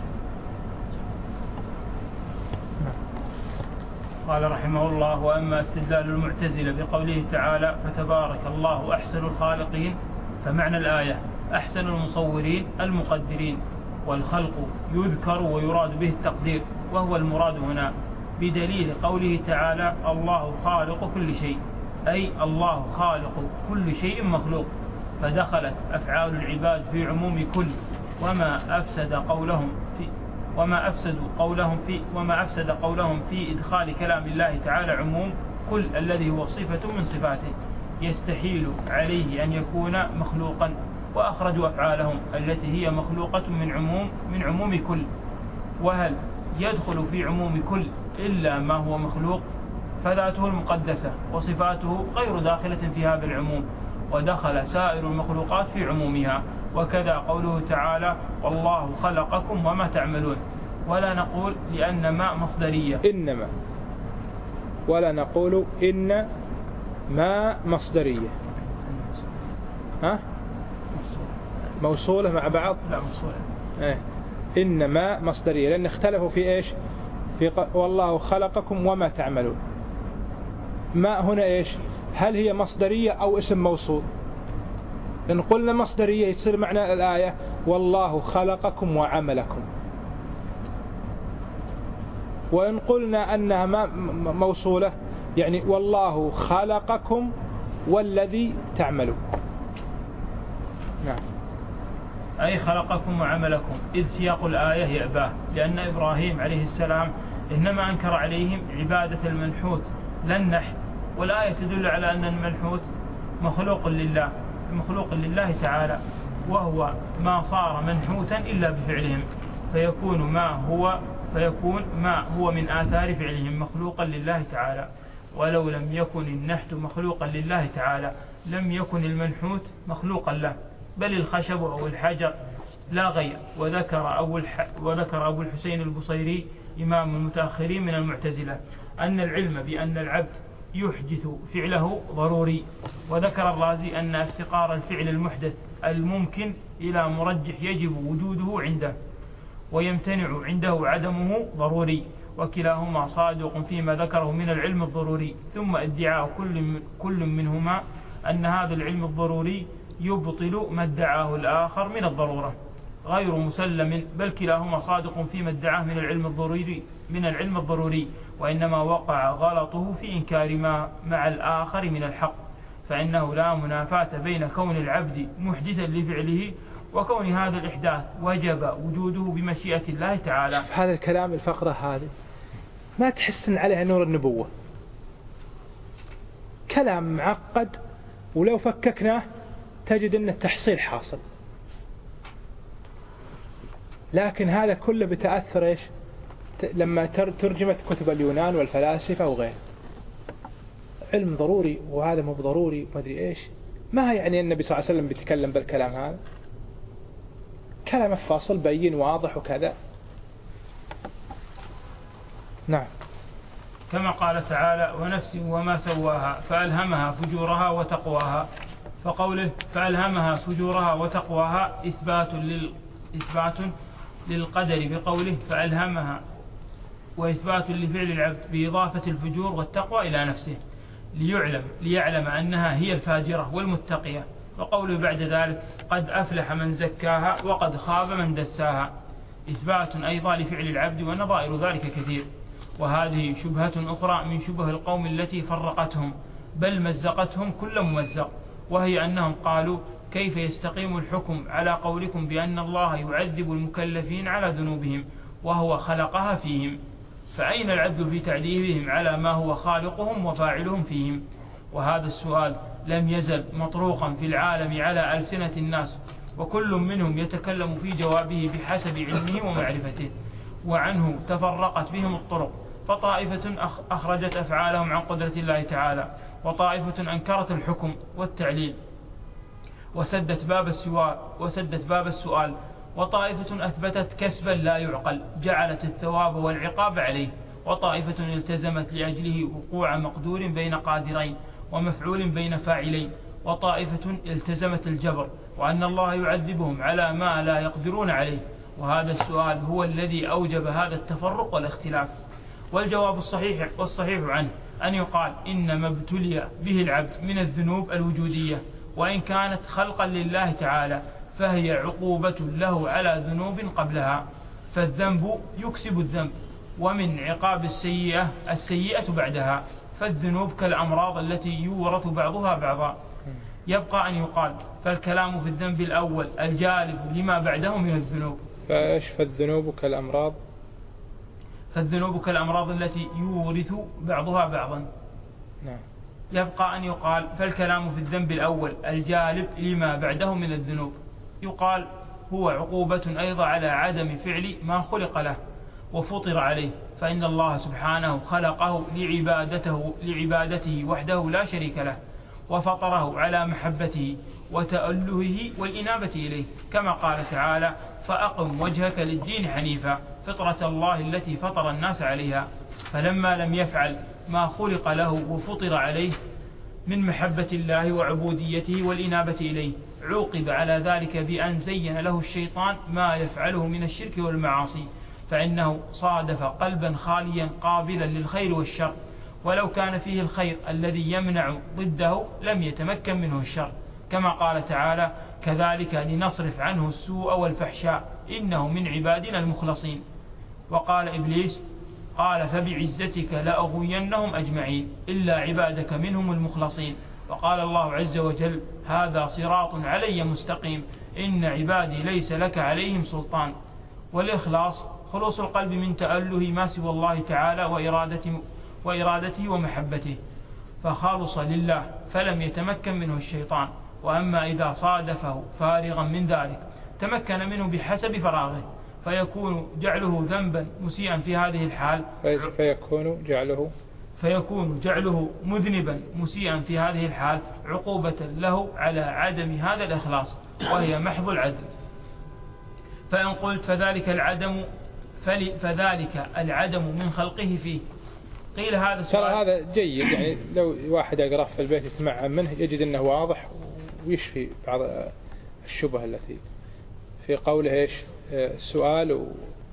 قال رحمه الله: وأما استدلال المعتزلة بقوله تعالى فتبارك الله أحسن الخالقين، فمعنى الآية أحسن المصورين المقدرين، والخلق يذكر ويراد به التقدير، وهو المراد هنا. بدليل قوله تعالى الله خالق كل شيء، أي الله خالق كل شيء مخلوق، فدخلت أفعال العباد في عموم كل، وما أفسد قولهم في وما أفسدوا قولهم في وما أفسد قولهم في إدخال كلام الله تعالى عموم كل الذي هو صفة من صفاته يستحيل عليه أن يكون مخلوقا، وأخرجوا أفعالهم التي هي مخلوقة من عموم من عموم كل. وهل يدخل في عموم كل إلا ما هو مخلوق؟ فذاته المقدسة وصفاته غير داخلة في هذا العموم، ودخل سائر المخلوقات في عمومها. وكذا قوله تعالى والله خلقكم وما تعملون. ولا نقول لأن ما مصدرية إنما، ولا نقول إن ما مصدرية. ها؟ موصولة مع بعض؟ لا موصولة. إيه. إنما مصدرية، لأن اختلفوا في إيش؟ في ق... والله خلقكم وما تعملون. ما هنا إيش؟ هل هي مصدرية أو اسم موصول؟ إن قلنا مصدرية يصير معنى الآية والله خلقكم وعملكم، وإن قلنا أنها ما موصولة يعني والله خلقكم والذي تعملون. نعم. أي خلقكم وعملكم، إذ سياق الآية يأباه، لأن إبراهيم عليه السلام إنما أنكر عليهم عبادة المنحوت لا النحت، والآية تدل على أن المنحوت مخلوق لله مخلوق لله تعالى، وهو ما صار منحوتا إلا بفعلهم، فيكون ما هو فيكون ما هو من آثار فعلهم مخلوقا لله تعالى. ولو لم يكن النحت مخلوقا لله تعالى لم يكن المنحوت مخلوقا له، بل الخشب أو الحجر لا غير. وذكر أبو, الح... وذكر أبو الحسين البصيري إمام المتأخرين من المعتزلة أن العلم بأن العبد يحدث فعله ضروري. وذكر الرازي أن افتقار الفعل المحدث الممكن إلى مرجح يجب وجوده عنده ويمتنع عنده عدمه ضروري، وكلاهما صادق فيما ذكره من العلم الضروري. ثم ادعاء كل, كل منهما أن هذا العلم الضروري يبطل ما ادعاه الآخر من الضرورة غير مسلم، بل كلاهما صادق فيما ادعاه من العلم الضروري من العلم الضروري وإنما وقع غلطه في إنكار ما مع الآخر من الحق، فإنه لا منافاة بين كون العبد محدثا لفعله وكون هذا الإحداث وجب وجوده بمشيئة الله تعالى. هذا الكلام الفقرة هذه ما تحسن عليها نور النبوة، كلام معقد، ولو فككناه تجد أن التحصيل حاصل، لكن هذا كله بتأثر إيش لما ترجمت كتب اليونان والفلاسفة وغيره. علم ضروري وهذا مو ضروري ما أدري إيش، ما يعني النبي صلى الله عليه وسلم بيتكلم بالكلام هذا، كلام فاصل بين واضح وكذا. نعم. كما قال تعالى ونفس وما سواها فألهمها فجورها وتقواها، فقوله فألهمها فجورها وتقواها إثبات, لل... إثبات للقدر بقوله فألهمها، وإثبات لفعل العبد بإضافة الفجور والتقوى إلى نفسه ليعلم ليعلم أنها هي الفاجرة والمتقية. وقوله بعد ذلك قد أفلح من زكاها وقد خاب من دساها، إثبات أيضا لفعل العبد، ونظائر ذلك كثير. وهذه شبهة أخرى من شبه القوم التي فرقتهم بل مزقتهم كل ممزق، وهي أنهم قالوا كيف يستقيم الحكم على قولكم بأن الله يعذب المكلفين على ذنوبهم وهو خلقها فيهم، فأين العدل في تعذيبهم على ما هو خالقهم وفاعلهم فيهم؟ وهذا السؤال لم يزل مطروقا في العالم على ألسنة الناس، وكل منهم يتكلم في جوابه بحسب علمه ومعرفته، وعنه تفرقت بهم الطرق، فطائفة أخرجت أفعالهم عن قدرة الله تعالى، وطائفة أنكرت الحكم والتعليل وسدت باب السؤال وسدت باب السؤال وطائفة أثبتت كسبا لا يعقل جعلت الثواب والعقاب عليه، وطائفة التزمت لأجله وقوع مقدور بين قادرين ومفعول بين فاعلين، وطائفة التزمت الجبر وأن الله يعذبهم على ما لا يقدرون عليه. وهذا السؤال هو الذي أوجب هذا التفرق والاختلاف. والجواب الصحيح والصحيح عنه أن يقال إنما ابتلي به العبد من الذنوب الوجودية، وإن كانت خلقا لله تعالى فهي عقوبة له على ذنوب قبلها، فالذنب يكسب الذنب ومن عقاب السيئة السيئة بعدها، فالذنوب كالأمراض التي يورث بعضها بعضا. يبقى أن يقال فالكلام في الذنب الأول الجالب لما بعده من الذنوب. فإيش فالذنوب كالأمراض؟ فالذنوب كالأمراض التي يورث بعضها بعضا. نعم. يبقى أن يقال فالكلام في الذنب الأول الجالب لما بعده من الذنوب. يقال هو عقوبة أيضا على عدم فعل ما خلق له وفطر عليه، فإن الله سبحانه خلقه لعبادته, لعبادته وحده لا شريك له، وفطره على محبته وتألهه والإنابة إليه، كما قال تعالى فأقم وجهك للدين حنيفا فطرة الله التي فطر الناس عليها. فلما لم يفعل ما خلق له وفطر عليه من محبة الله وعبوديته والإنابة إليه، عوقب على ذلك بأن زين له الشيطان ما يفعله من الشرك والمعاصي، فإنه صادف قلبا خاليا قابلا للخير والشر، ولو كان فيه الخير الذي يمنع ضده لم يتمكن منه الشر، كما قال تعالى كذلك لنصرف عنه السوء والفحشاء إنه من عبادنا المخلصين. وقال إبليس قال فبعزتك لأغوينهم أجمعين إلا عبادك منهم المخلصين. وقال الله عز وجل هذا صراط علي مستقيم إن عبادي ليس لك عليهم سلطان. والإخلاص خلوص القلب من تأله ما سوى الله تعالى وإرادته, وإرادته ومحبته، فخالص لله فلم يتمكن منه الشيطان. وأما إذا صادفه فارغا من ذلك تمكن منه بحسب فراغه، فيكون جعله ذنبا مسيئا في هذه الحال فيكون جعله فيكون جعله مذنبا مسيئا في هذه الحال عقوبة له على عدم هذا الإخلاص، وهي محض العدل. فإن قلت فذلك العدم فذلك العدم من خلقه فيه، قيل هذا سؤال. هذا جيد، يعني لو واحد يقرأ في البيت يتمعن منه يجد أنه واضح ويشفي بعض الشبهة التي في قوله إيش سؤال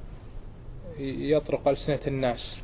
يطرق ألسنة الناس،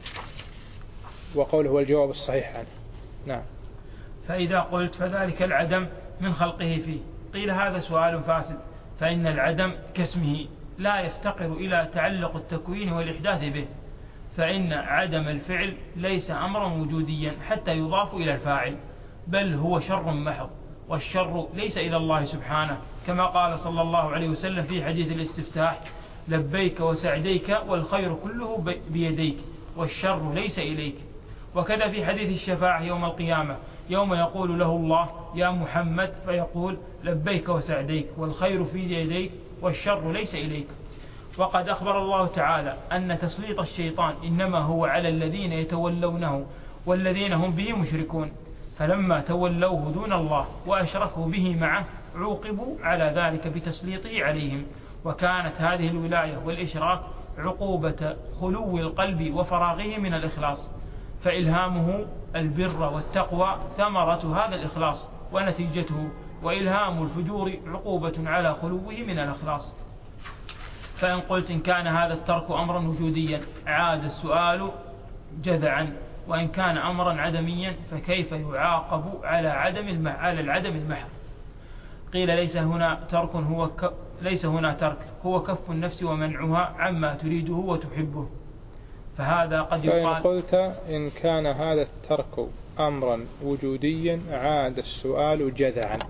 وقوله هو الجواب الصحيح عنه. نعم. فإذا قلت فذلك العدم من خلقه فيه، قيل هذا سؤال فاسد، فإن العدم كاسمه لا يفتقر إلى تعلق التكوين والإحداث به، فإن عدم الفعل ليس أمرا وجوديا حتى يضاف إلى الفاعل، بل هو شر محض، والشر ليس إلى الله سبحانه، كما قال صلى الله عليه وسلم في حديث الاستفتاح لبيك وسعديك والخير كله بيديك والشر ليس إليك. وكذا في حديث الشفاعة يوم القيامة يوم يقول له الله يا محمد فيقول لبيك وسعديك والخير في يديك والشر ليس إليك. وقد أخبر الله تعالى أن تسليط الشيطان إنما هو على الذين يتولونه والذين هم به مشركون، فلما تولوه دون الله وأشركوا به معه عوقبوا على ذلك بتسليطه عليهم. وكانت هذه الولاية والإشراك عقوبة خلو القلب وفراغه من الإخلاص، فإلهامه البر والتقوى ثمرة هذا الإخلاص ونتيجته، وإلهام الفجور عقوبة على خلوه من الإخلاص. فإن قلت إن كان هذا الترك أمرا وجوديا عاد السؤال جذعا، وإن كان أمرا عدميا فكيف يعاقب على عدم المح... على العدم المحض؟ قيل ليس هنا ترك هو ك... ليس هنا ترك هو كف النفس ومنعها عما تريده وتحبه، فهذا قد يقال. فإن قلت إن كان هذا الترك أمرا وجوديا عاد السؤال جذعا.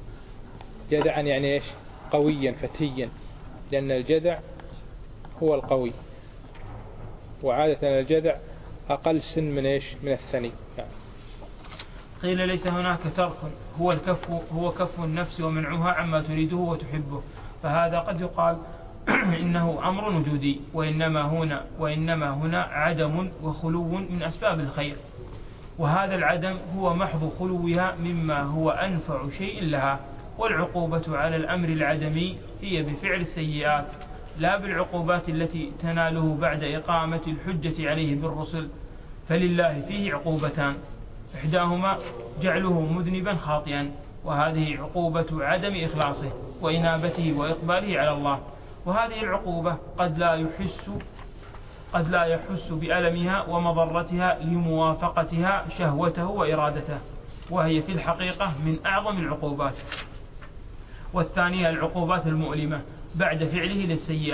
جذعا يعني إيش؟ قويا فتيا، لأن الجذع هو القوي، وعادة الجذع أقل سن من إيش؟ من الثني. يعني. قيل ليس هناك ترك هو الكف هو كف النفس ومنعها عما تريده وتحبه، فهذا قد يقال إنه أمر وجودي، وإنما هنا وإنما هنا عدم وخلو من أسباب الخير، وهذا العدم هو محض خلوها مما هو أنفع شيء لها. والعقوبة على الأمر العدمي هي بفعل السيئات لا بالعقوبات التي تناله بعد إقامة الحجة عليه بالرسل، فلله فيه عقوبتان، إحداهما جعله مذنبا خاطئا، وهذه عقوبة عدم إخلاصه وإنابته وإقباله على الله، وهذه العقوبة قد لا يحس قد لا يحس بألمها ومضرتها لموافقتها شهوته وإرادته، وهي في الحقيقة من أعظم العقوبات. والثانية العقوبات المؤلمة بعد فعله للسيئات،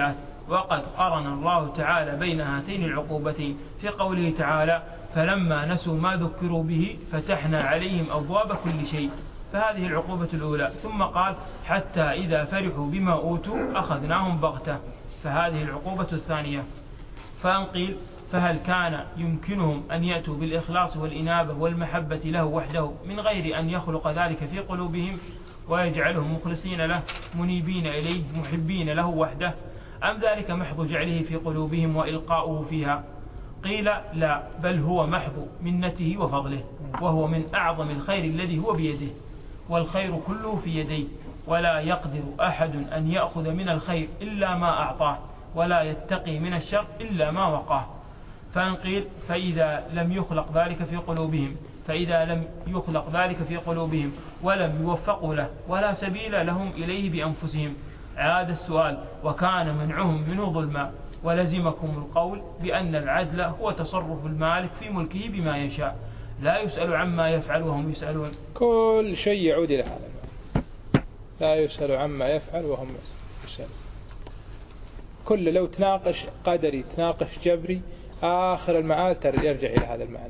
وقد قرن الله تعالى بين هاتين العقوبتين في قوله تعالى فلما نسوا ما ذكروا به فتحنا عليهم أبواب كل شيء، فهذه العقوبة الأولى. ثم قال حتى إذا فرحوا بما أوتوا أخذناهم بغتة، فهذه العقوبة الثانية. فإن قيل فهل كان يمكنهم أن يأتوا بالإخلاص والإنابة والمحبة له وحده من غير أن يخلق ذلك في قلوبهم ويجعلهم مخلصين له منيبين إليه محبين له وحده، أم ذلك محض جعله في قلوبهم وإلقاؤه فيها؟ قيل لا، بل هو محض منته وفضله، وهو من أعظم الخير الذي هو بيده، والخير كله في يديه، ولا يقدر أحد أن يأخذ من الخير إلا ما أعطاه، ولا يتقي من الشر إلا ما وقاه. فإن قيل فإذا لم يخلق ذلك في قلوبهم فإذا لم يخلق ذلك في قلوبهم ولم يوفقوا له ولا سبيل لهم إليه بأنفسهم، عاد السؤال وكان منعهم منه ظلما، ولزمكم القول بأن العدل هو تصرف المالك في ملكه بما يشاء، لا يسأل عما يفعل وهم يسألون. كل شيء يعود إلى هذا، لا يسأل عما يفعل وهم يسألون. كل لو تناقش قدري تناقش جبري آخر المعاد يرجع إلى هذا المعنى.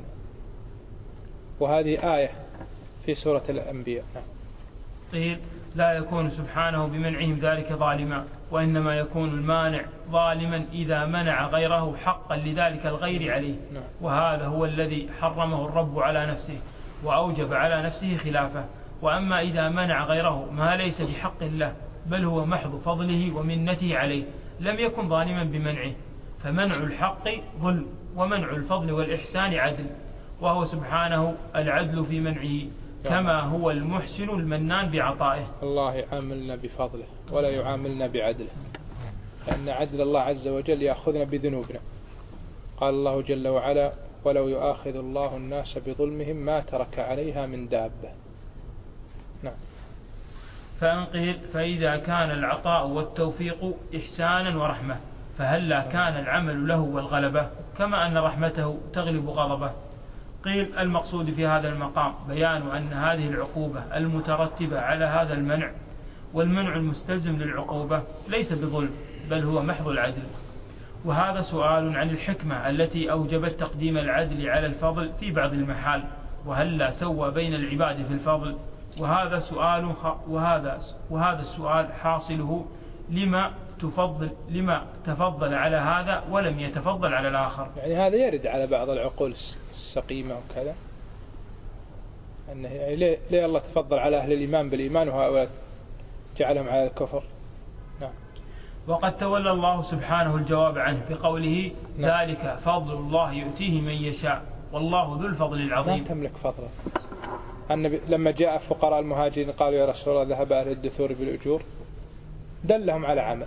وهذه آية في سورة الأنبياء. قيل لا يكون سبحانه بمنعهم ذلك ظالما، وإنما يكون المانع ظالما إذا منع غيره حقا لذلك الغير عليه، وهذا هو الذي حرمه الرب على نفسه وأوجب على نفسه خلافه. وأما إذا منع غيره ما ليس بحق له بل هو محض فضله ومنته عليه لم يكن ظالما بمنعه، فمنع الحق ظلم ومنع الفضل والإحسان عدل، وهو سبحانه العدل في منعه كما هو المحسن المنان بعطائه. الله يعاملنا بفضله ولا يعاملنا بعدله، لأن عدل الله عز وجل يأخذنا بذنوبنا. قال الله جل وعلا ولو يؤاخذ الله الناس بظلمهم ما ترك عليها من دابة. نعم. فإن قيل فإذا كان العطاء والتوفيق إحسانا ورحمة فهلا كان العمل له والغلبة كما أن رحمته تغلب غضبه؟ قيل المقصود في هذا المقام بيان أن هذه العقوبة المترتبة على هذا المنع والمنع المستلزم للعقوبة ليس بظلم بل هو محض العدل. وهذا سؤال عن الحكمة التي أوجبت تقديم العدل على الفضل في بعض المحال، وهلا سوى بين العباد في الفضل؟ وهذا سؤال وهذا وهذا السؤال حاصله لما تفضل لما تفضل على هذا ولم يتفضل على الآخر. يعني هذا يرد على بعض العقول السقيمة وكذا، أنه يعني ليه, ليه الله تفضل على أهل الإيمان بالإيمان وهؤلاء جعلهم على الكفر؟ نعم. وقد تولى الله سبحانه الجواب عنه بقوله نعم. ذلك فضل الله يؤتيه من يشاء والله ذو الفضل العظيم. لا تملك فضله. النبي لما جاء فقراء المهاجرين قالوا يا رسول الله ذهب أهل الدثور بالأجور، دلهم على عمل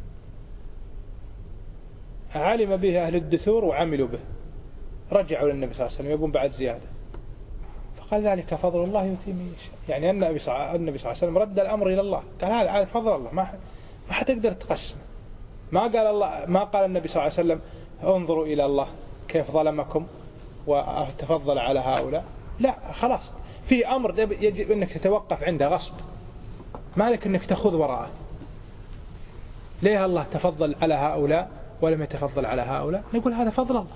علم به أهل الدثور وعملوا به، رجعوا للنبي صلى الله عليه وسلم يبون بعد زيادة، فقال ذلك فضل الله يؤتيه من يشاء. يعني النبي صلى الله عليه وسلم رد الأمر إلى الله، قال هذا فضل الله ما ما حتقدر تقسم. ما قال الله ما قال النبي صلى الله عليه وسلم انظروا إلى الله كيف ظلمكم وتفضل على هؤلاء، لا خلاص في أمر يجب أنك تتوقف عنده غصب، مالك أنك تأخذ وراءه. ليه الله تفضل على هؤلاء ولم يتفضل على هؤلاء؟ نقول هذا فضل الله.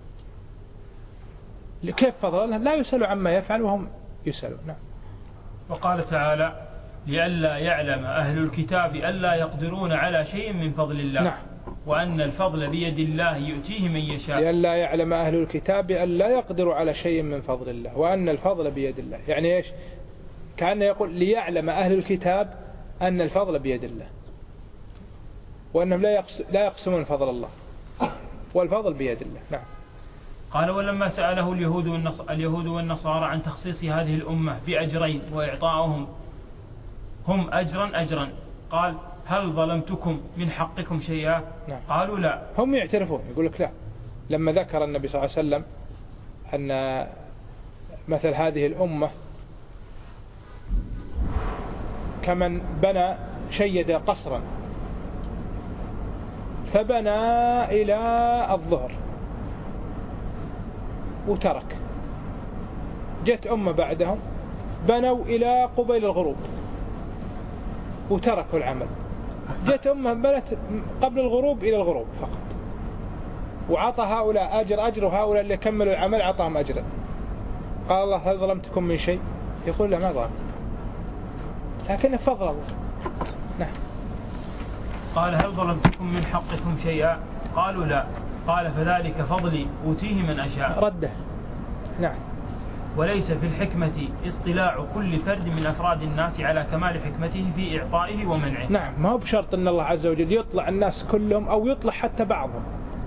كيف فضل الله؟ لا يسأل عما يفعل وهم يسألون. نعم. وقال تعالى لئلا يعلم أهل الكتاب ألا يقدرون على شيء من فضل الله. نعم. وأن الفضل بيد الله يؤتيه من يشاء. لئلا يعلم أهل الكتاب ألا يقدروا على شيء من فضل الله وأن الفضل بيد الله. يعني إيش؟ كأن يقول ليعلم أهل الكتاب أن الفضل بيد الله وأنهم لا يقسمون فضل الله والفضل بيد الله. نعم. قال ولما سأله اليهود والنصارى, اليهود والنصارى عن تخصيص هذه الأمة بأجرين وإعطائهم هم أجرا أجرا قال هل ظلمتكم من حقكم شيئا؟ نعم. قالوا لا. هم يعترفون يقول لك لا. لما ذكر النبي صلى الله عليه وسلم أن مثل هذه الأمة كمن بنى شيد قصرا فبنى إلى الظهر وترك، جت أمة بعدهم بنوا إلى قبيل الغروب وتركوا العمل، جت أمه بنت قبل الغروب إلى الغروب فقط، وعطى هؤلاء أجر أجر وهؤلاء اللي كملوا العمل عطاهم أجر. قال الله هل ظلمتكم من شيء؟ يقول لا ما ظلم، لكن فضل الله. نعم. قال هل ظلمتكم من حقكم شيئا؟ قالوا لا. قال فذلك فضلي أوتيه من أشاء. رده. نعم. وليس في الحكمة اطلاع كل فرد من أفراد الناس على كمال حكمته في إعطائه ومنعه. نعم، ما هو بشرط أن الله عز وجل يطلع الناس كلهم أو يطلع حتى بعضهم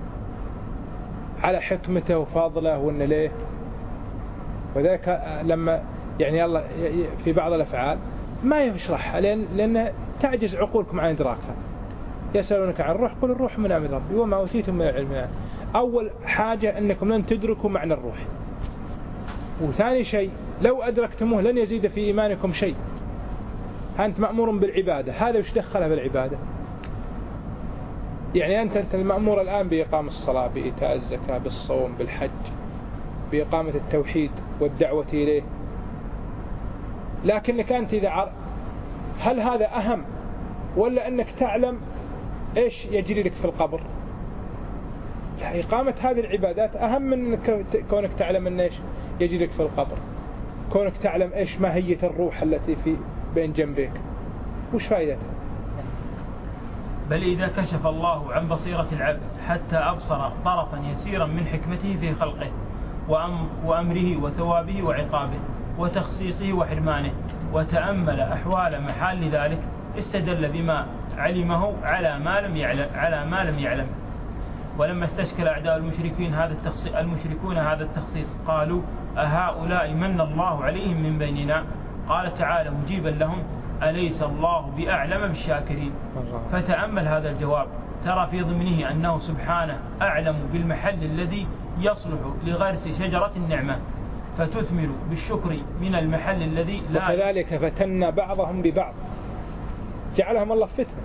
على حكمته وفضله وأن ليه. وذلك لما يعني الله في بعض الأفعال ما يشرحها لأن, لأن تعجز عقولكم عن إدراكها. يسألونك عن الروح قل الروح من أمر ربي وما أوتيتم من العلم يعني. أول حاجة أنكم لن تدركوا معنى الروح، وثاني شيء لو أدركتموه لن يزيد في إيمانكم شيء. أنت مأمور بالعبادة، هذا وش دخلها بالعبادة؟ يعني أنت أنت المأمور الآن بإقام الصلاة، بإيتاء الزكاة، بالصوم، بالحج، بإقامة التوحيد والدعوة إليه. لكنك أنت إذا عر... هل هذا أهم ولا أنك تعلم إيش يجري لك في القبر؟ لا، إقامة هذه العبادات أهم من كونك تعلم أن إيش يجري لك في القبر، كونك تعلم إيش ماهية الروح التي في بين جنبك، وش فائدتها؟ بل إذا كشف الله عن بصيرة العبد حتى أبصر طرفا يسيرا من حكمته في خلقه وأم وأمره وثوابه وعقابه وتخصيصه وحرمانه، وتأمل أحوال محال ذلك، استدل بما علمه على ما لم يعلم على ما لم يعلم. ولما استشكل أعداء المشركين هذا التخصيص المشركون هذا التخصيص قالوا أهؤلاء من الله عليهم من بيننا؟ قال تعالى مجيبا لهم أليس الله بأعلم بالشاكرين. فتأمل هذا الجواب، ترى في ضمنه أنه سبحانه أعلم بالمحل الذي يصلح لغرس شجرة النعمة فتثمر بالشكر من المحل الذي لا. وكذلك فتنا بعضهم ببعض، جعلهم الله فتنة.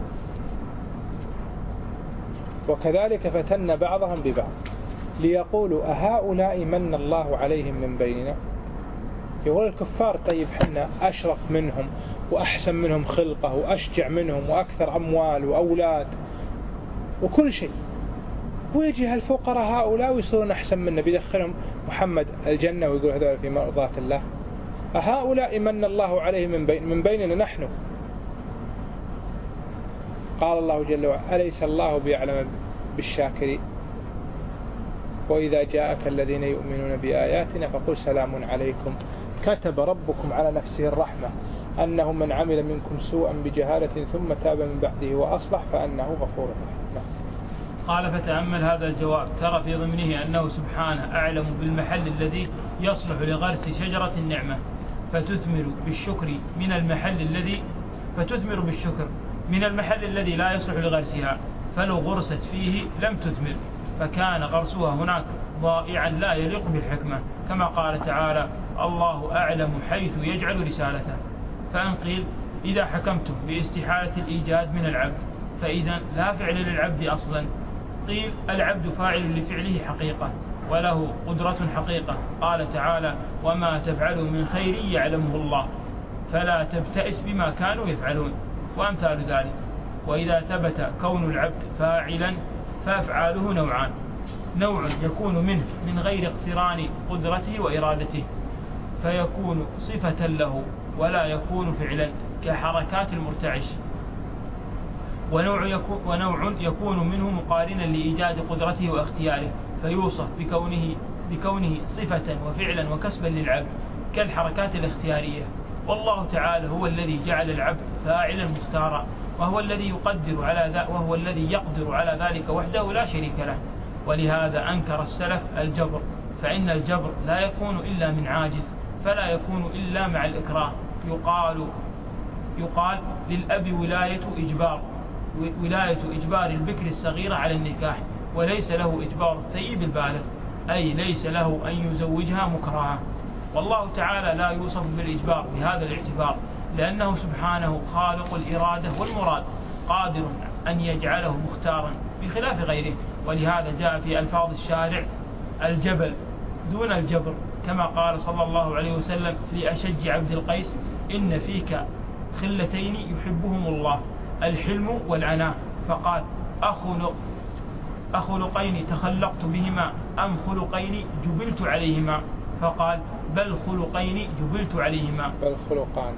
وكذلك فتنا بعضهم ببعض ليقولوا أهؤلاء من الله عليهم من بيننا. يقول الكفار طيب حنا أشرف منهم وأحسن منهم خلقه وأشجع منهم وأكثر أموال وأولاد وكل شيء، ويجي هالفقراء هؤلاء ويصيرون أحسن منا، بيدخلهم محمد الجنة ويقول هذول في مرضاة الله. أهؤلاء من الله عليهم من, بين من بيننا نحن. قال الله جل وعلا أليس الله بيعلم بالشاكرين وإذا جاءك الذين يؤمنون بآياتنا فقل سلام عليكم كتب ربكم على نفسه الرحمة أنه من عمل منكم سوءا بجهالة ثم تاب من بعده وأصلح فأنه غفور رحيم. قال فتأمل هذا الجواب، ترى في ضمنه أنه سبحانه أعلم بالمحل الذي يصلح لغرس شجرة النعمة فتثمر بالشكر من المحل الذي فتثمر بالشكر من المحل الذي لا يصلح لغرسها، فلو غرست فيه لم تثمر فكان غرسها هناك ضائعا لا يليق بالحكمة، كما قال تعالى الله أعلم حيث يجعل رسالته. فإن قيل إذا حكمتم باستحالة الإيجاد من العبد فإذا لا فعل للعبد أصلا، قيل العبد فاعل لفعله حقيقة وله قدرة حقيقة. قال تعالى وما تفعلوا من خير يعلمه الله فلا تبتئس بما كانوا يفعلون، وأمثال ذلك. وإذا ثبت كون العبد فاعلا فأفعاله نوعان، نوع يكون منه من غير اقتران قدرته وإرادته فيكون صفة له ولا يكون فعلا كحركات المرتعش، ونوع يكون, ونوع يكون منه مقارنا لإيجاد قدرته واختياره فيوصف بكونه, بكونه صفة وفعلا وكسبا للعبد كالحركات الاختيارية. والله تعالى هو الذي جعل العبد فاعلا مختارا، وهو الذي يقدر على ذا وهو الذي يقدر على ذلك وحده لا شريك له. ولهذا أنكر السلف الجبر، فإن الجبر لا يكون إلا من عاجز، فلا يكون إلا مع الإكراه. يقال يقال للأب ولاية إجبار ولاية إجبار البكر الصغيرة على النكاح، وليس له إجبار الثيب البالغ، أي ليس له أن يزوجها مكرها. والله تعالى لا يوصف بالإجبار بهذا الاعتبار، لأنه سبحانه خالق الإرادة والمراد قادر أن يجعله مختارا بخلاف غيره. ولهذا جاء في ألفاظ الشارع الجبل دون الجبر، كما قال صلى الله عليه وسلم لأشج عبد القيس إن فيك خلتين يحبهم الله الحلم والعناء، فقال أخلق أخلقين تخلقت بهما أم خلقين جبلت عليهما؟ فقال بل خلقين جبلت عليهما بل خلقان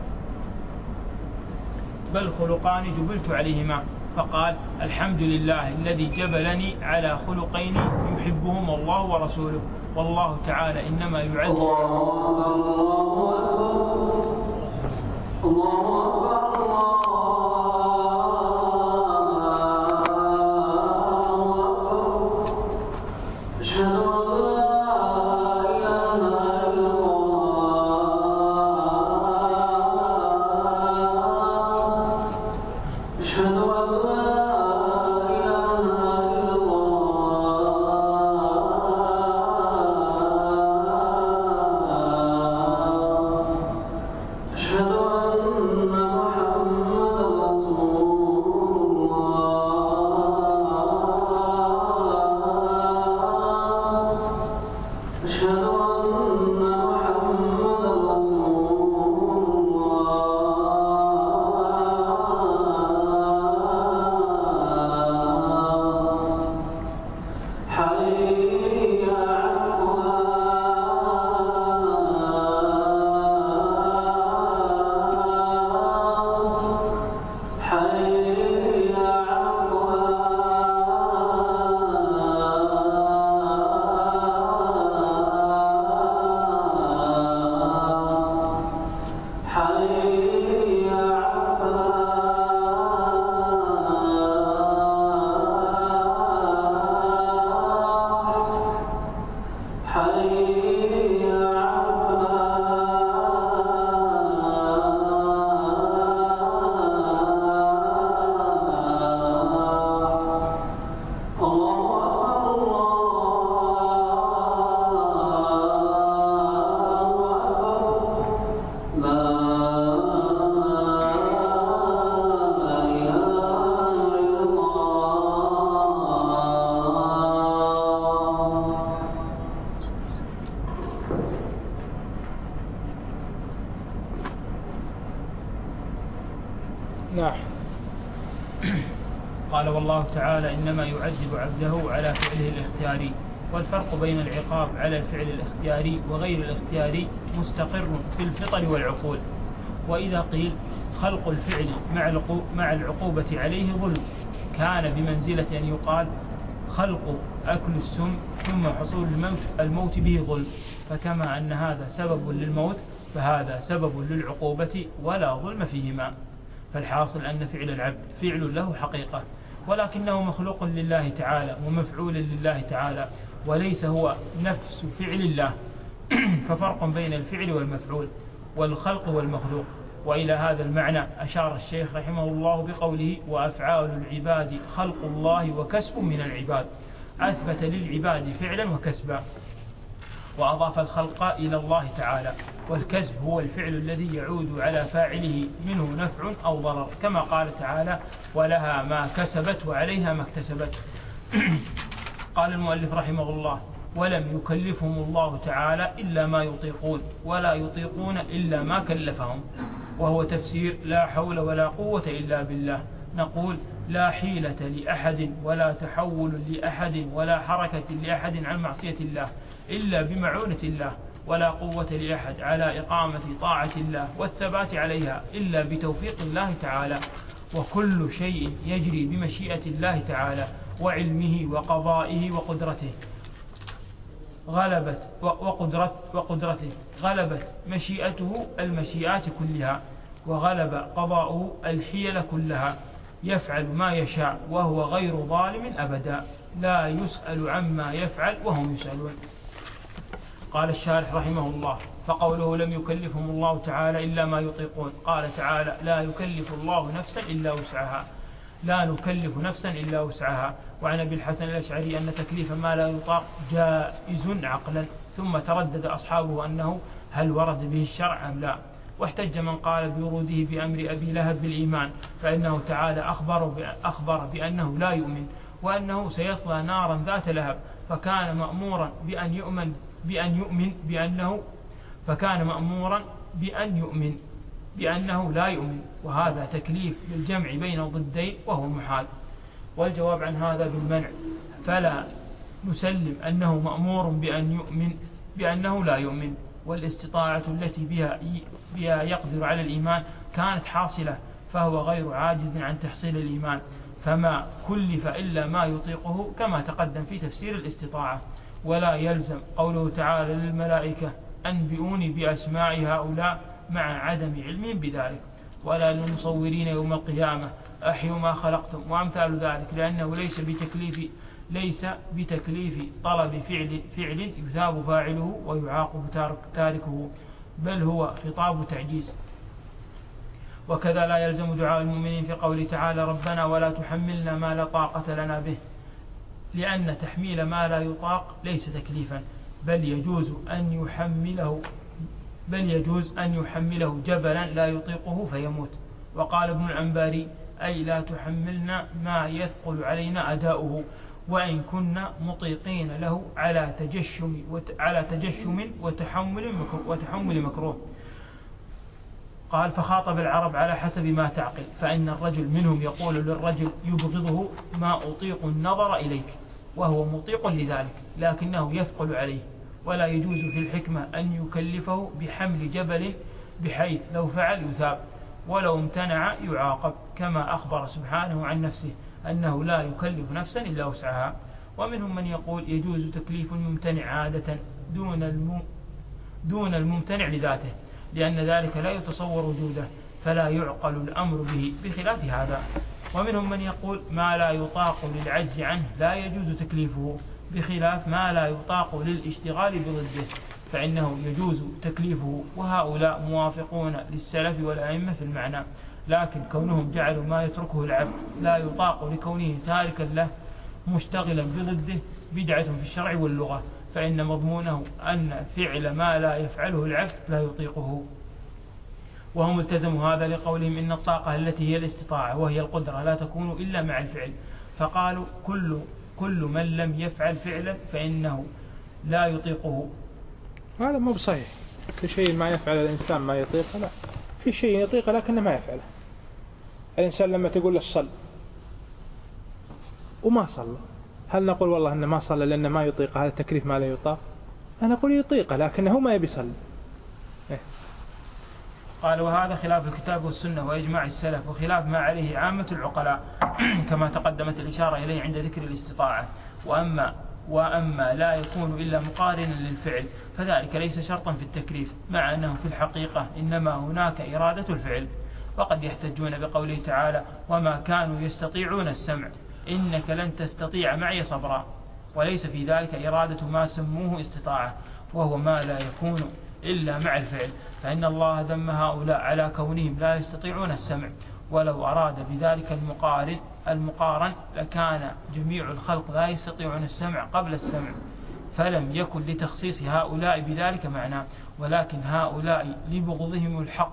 بل خلقان جبلت عليهما. فقال الحمد لله الذي جبلني على خلقين يحبهم الله ورسوله، والله تعالى إنما يعذب قال والله تعالى إنما يعذب عبده على فعله الاختياري، والفرق بين العقاب على الفعل الاختياري وغير الاختياري مستقر في الفطر والعقول. وإذا قيل خلق الفعل مع العقوبة عليه ظلم، كان بمنزلة أن يقال خلق أكل السم ثم حصول الموت, الموت به ظلم، فكما أن هذا سبب للموت فهذا سبب للعقوبة ولا ظلم فيهما. فالحاصل أن فعل العبد فعل له حقيقة، ولكنه مخلوق لله تعالى ومفعول لله تعالى، وليس هو نفس فعل الله. ففرق بين الفعل والمفعول والخلق والمخلوق. وإلى هذا المعنى أشار الشيخ رحمه الله بقوله وأفعال العباد خلق الله وكسب من العباد، أثبت للعباد فعلا وكسبا، وأضاف الخلق إلى الله تعالى. والكسب هو الفعل الذي يعود على فاعله منه نفع أو ضرر، كما قال تعالى ولها ما كسبت وعليها ما اكتسبت. قال المؤلف رحمه الله ولم يكلفهم الله تعالى إلا ما يطيقون، ولا يطيقون إلا ما كلفهم، وهو تفسير لا حول ولا قوة إلا بالله. نقول لا حيلة لأحد ولا تحول لأحد ولا حركة لأحد عن معصية الله إلا بمعونة الله، ولا قوة لأحد على إقامة طاعة الله والثبات عليها إلا بتوفيق الله تعالى. وكل شيء يجري بمشيئة الله تعالى وعلمه وقضائه وقدرته غلبت وقدرت وقدرته غلبت مشيئته المشيئات كلها، وغلب قضاؤه الحيل كلها. يفعل ما يشاء وهو غير ظالم أبدا، لا يسأل عما يفعل وهم يسألون. قال الشارح رحمه الله فقوله لم يكلفهم الله تعالى إلا ما يطيقون، قال تعالى لا يكلف الله نفسا إلا وسعها، لا نكلف نفسا إلا وسعها. وعن أبي الحسن الأشعري أن تكليف ما لا يطاق جائز عقلا، ثم تردد أصحابه أنه هل ورد به الشرع أم لا، واحتج من قال بوروده بأمر أبي لهب بالإيمان، فإنه تعالى أخبر, أخبر بأنه لا يؤمن وأنه سيصلى نارا ذات لهب، فكان مأمورا بأن يؤمن بأن يؤمن بأنه فكان مأمورا بأن يؤمن بأنه لا يؤمن، وهذا تكليف بالجمع بين ضدين وهو محال. والجواب عن هذا بالمنع، فلا نسلم أنه مأمور بأن يؤمن بأنه لا يؤمن، والاستطاعة التي بها, بها يقدر على الإيمان كانت حاصلة، فهو غير عاجز عن تحصيل الإيمان، فما كلف إلا ما يطيقه كما تقدم في تفسير الاستطاعة. ولا يلزم قوله تعالى للملائكة أنبئوني بأسماء هؤلاء مع عدم علمهم بذلك، ولا للمصورين يوم القيامة أحيوا ما خلقتم وأمثال ذلك، لأنه ليس بتكليف ليس بتكليف طلب فعل, فعل يثاب فاعله ويعاقب تاركه، بل هو خطاب تعجيز. وكذا لا يلزم دعاء المؤمنين في قوله تعالى ربنا ولا تحملنا ما لا طاقة لنا به، لأن تحميل ما لا يطاق ليس تكليفا، بل يجوز أن يحمله بل يجوز أن يحمله جبلا لا يطيقه فيموت. وقال ابن العنباري أي لا تحملنا ما يثقل علينا أداؤه، وإن كنا مطيقين له على تجشم على تجشم وتحمل وتحمل مكروه. قال فخاطب العرب على حسب ما تعقل، فإن الرجل منهم يقول للرجل يبغضه ما أطيق النظر إليك، وهو مطيق لذلك لكنه يثقل عليه، ولا يجوز في الحكمة أن يكلفه بحمل جبل بحيث لو فعل يثاب ولو امتنع يعاقب، كما أخبر سبحانه عن نفسه أنه لا يكلف نفسا إلا وسعها. ومنهم من يقول يجوز تكليف الممتنع عادة دون الم... دون الممتنع لذاته، لأن ذلك لا يتصور وجوده فلا يعقل الأمر به، بخلاف هذا. ومنهم من يقول ما لا يطاق للعجز عنه لا يجوز تكليفه، بخلاف ما لا يطاق للاشتغال بضده فإنه يجوز تكليفه، وهؤلاء موافقون للسلف والأئمة في المعنى، لكن كونهم جعلوا ما يتركه العبد لا يطاق لكونه تاركا له مشتغلا بضده بدعة في الشرع واللغة، فإن مضمونه أن فعل ما لا يفعله العبد لا يطيقه. وهم التزموا هذا لقولهم إن الطاقة التي هي الاستطاعة وهي القدرة لا تكون إلا مع الفعل، فقالوا كل, كل من لم يفعل فعلا فإنه لا يطيقه. هذا مو بصحيح، كل شيء ما يفعل الإنسان ما يطيقه، لا، في شيء يطيقه لكنه ما يفعله. الإنسان لما تقول له صل وما صلى، هل نقول والله أنه ما صلى لأنه ما يطيقه، هذا تكليف ما لا يطاق؟ أنا أقول يطيقه لكنه ما يبي يصلي. إيه؟ قال وهذا خلاف الكتاب والسنة وإجماع السلف، وخلاف ما عليه عامة العقلاء كما تقدمت الإشارة إليه عند ذكر الاستطاعة. وأما وأما لا يكون إلا مقارنا للفعل فذلك ليس شرطا في التكليف، مع أنه في الحقيقة إنما هناك إرادة الفعل. وقد يحتجون بقوله تعالى وما كانوا يستطيعون السمع إنك لن تستطيع معي صبرا، وليس في ذلك إرادة ما سموه استطاعة، وهو ما لا يكون إلا مع الفعل، فإن الله ذم هؤلاء على كونهم لا يستطيعون السمع، ولو أراد بذلك المقارن المقارن لكان جميع الخلق لا يستطيعون السمع قبل السمع، فلم يكن لتخصيص هؤلاء بذلك معنى، ولكن هؤلاء لبغضهم الحق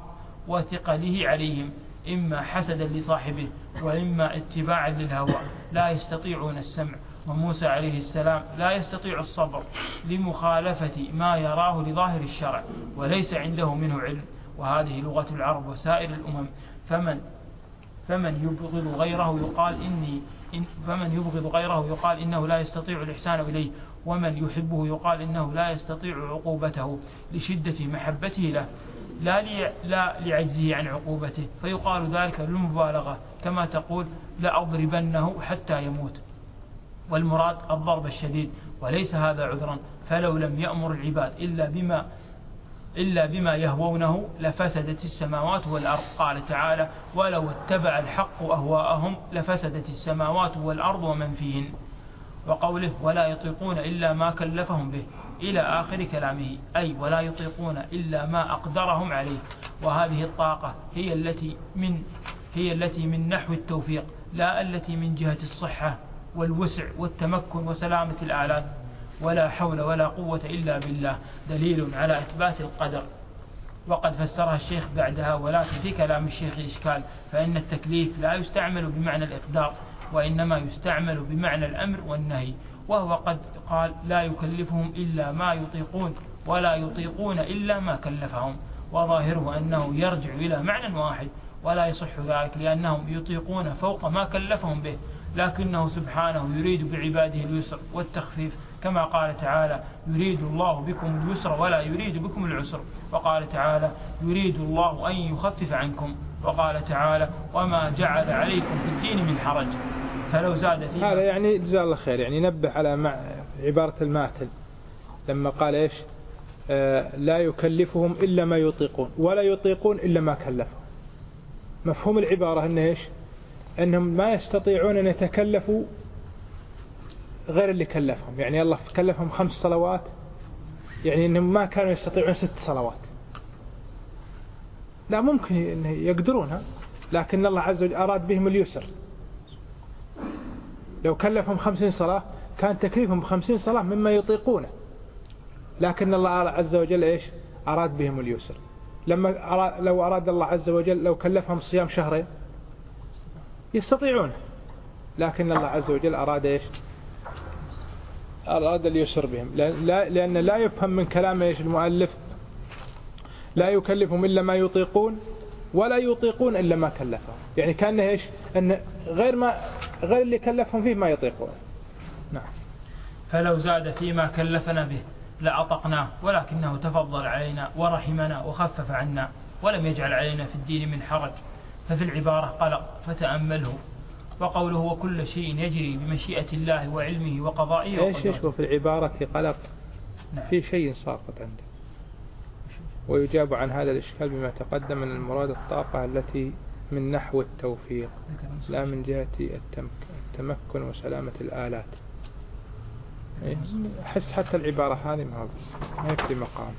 وثقله عليهم إما حسدا لصاحبه وإما اتباعا للهوى لا يستطيعون السمع. وموسى عليه السلام لا يستطيع الصبر لمخالفة ما يراه لظاهر الشرع وليس عنده منه علم، وهذه لغة العرب وسائر الأمم، فمن فمن يبغض غيره يقال إني إن فمن يبغض غيره يقال إنه لا يستطيع الإحسان إليه، ومن يحبه يقال إنه لا يستطيع عقوبته لشدة محبته له لا, لا لعجزه عن عقوبته، فيقال ذلك للمبالغة، كما تقول لأضربنه حتى يموت، والمراد الضرب الشديد، وليس هذا عذرا، فلو لم يأمر العباد إلا بما إلا بما يهوونه لفسدت السماوات والأرض. قال تعالى ولو اتبع الحق أهواءهم لفسدت السماوات والأرض ومن فيهن. وقوله ولا يطيقون إلا ما كلفهم به إلى آخر كلامه، أي ولا يطيقون إلا ما أقدرهم عليه، وهذه الطاقة هي التي من هي التي من نحو التوفيق، لا التي من جهة الصحة والوسع والتمكن وسلامة الآلات. ولا حول ولا قوة إلا بالله دليل على إثبات القدر. وقد فسرها الشيخ بعدها، ولكن في كلام الشيخ إشكال، فإن التكليف لا يستعمل بمعنى الإقدار، وإنما يستعمل بمعنى الأمر والنهي، وهو قد قال لا يكلفهم إلا ما يطيقون ولا يطيقون إلا ما كلفهم، وظاهره أنه يرجع إلى معنى واحد، ولا يصح ذلك لأنهم يطيقون فوق ما كلفهم به، لكنه سبحانه يريد بعباده اليسر والتخفيف، كما قال تعالى يريد الله بكم اليسر ولا يريد بكم العسر، وقال تعالى يريد الله أن يخفف عنكم، وقال تعالى وما جعل عليكم في الدين من حرج. فلو زاد فيه هذا يعني جزاه الله خير، يعني نبه على مع عبارة الماتل لما قال إيش آه لا يكلفهم إلا ما يطيقون ولا يطيقون إلا ما كلفهم. مفهوم العبارة أنه إيش أنهم ما يستطيعون أن يتكلفوا غير اللي كلفهم، يعني الله كلفهم خمس صلوات، يعني أنهم ما كانوا يستطيعون ست صلوات، لا ممكن يقدرونها، لكن الله عز وجل أراد بهم اليسر. لو كلفهم خمسين صلاة كان تكليفهم بخمسين صلاة مما يطيقونه، لكن الله عز وجل إيش أراد بهم اليسر. لما أراد لو أراد الله عز وجل لو كلفهم صيام شهرين يستطيعونه، لكن الله عز وجل أراد إيش أراد اليسر بهم، لا لأن لا يفهم من كلام إيش المؤلف لا يكلفهم إلا ما يطيقون ولا يطيقون إلا ما كلفهم، يعني كان إيش أن غير ما غير اللي كلفهم فيه ما يطيقون. نعم. فلو زاد فيما كلفنا به لأطقناه، ولكنه تفضل علينا ورحمنا وخفف عنا ولم يجعل علينا في الدين من حرج، ففي العبارة قلق فتأمله. وقوله وكل شيء يجري بمشيئة الله وعلمه وقضائه وقدرته. ايش في العبارة قلق؟ نعم. في شيء ساقط عنده، ويجاب عن هذا الإشكال بما تقدم من المراد الطاقة التي من نحو التوفيق لا من جهة التمكن وسلامة الآلات. أحس حتى العبارة هذه ما يكفي مقام.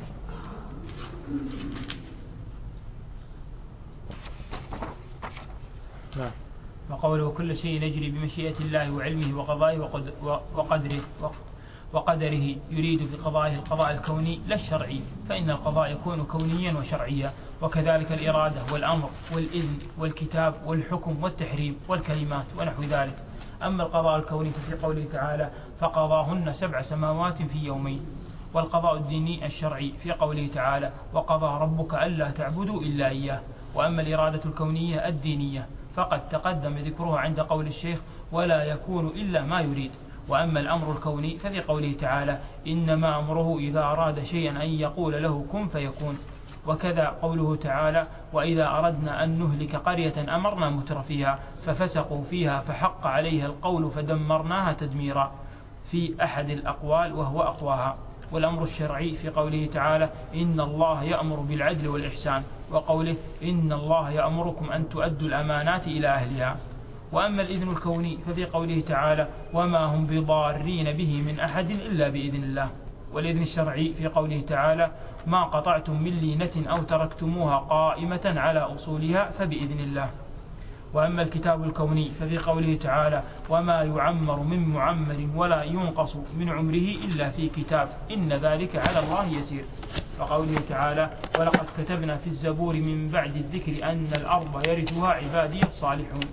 نعم. وقوله كل شيء يجري بمشيئة الله وعلمه وقضائه وقدره وقدره يريد بقضائه القضاء الكوني لا الشرعي، فإن القضاء يكون كونيا وشرعيا، وكذلك الإرادة والأمر والإذن والكتاب والحكم والتحريم والكلمات ونحو ذلك. أما القضاء الكوني ففي قوله تعالى فقضاهن سبع سماوات في يومين، والقضاء الديني الشرعي في قوله تعالى وقضى ربك ألا تعبدوا إلا إياه. وأما الإرادة الكونية الدينية فقد تقدم ذكرها عند قول الشيخ ولا يكون إلا ما يريد. وأما الأمر الكوني ففي قوله تعالى إنما أمره إذا أراد شيئا أن يقول له كن فيكون. وكذا قوله تعالى وإذا أردنا أن نهلك قرية أمرنا متر فيها ففسقوا فيها فحق عليها القول فدمرناها تدميرا، في أحد الأقوال وهو أقواها. والأمر الشرعي في قوله تعالى إن الله يأمر بالعدل والإحسان، وقوله إن الله يأمركم أن تؤدوا الأمانات إلى أهلها. وأما الإذن الكوني ففي قوله تعالى وما هم بضارين به من أحد إلا بإذن الله. والإذن الشرعي في قوله تعالى ما قطعتم من لينة أو تركتموها قائمة على أصولها فبإذن الله. وأما الكتاب الكوني ففي قوله تعالى وما يعمر من معمر ولا ينقص من عمره إلا في كتاب إن ذلك على الله يسير. وقوله تعالى ولقد كتبنا في الزبور من بعد الذكر أن الأرض يرثها عبادي الصالحون.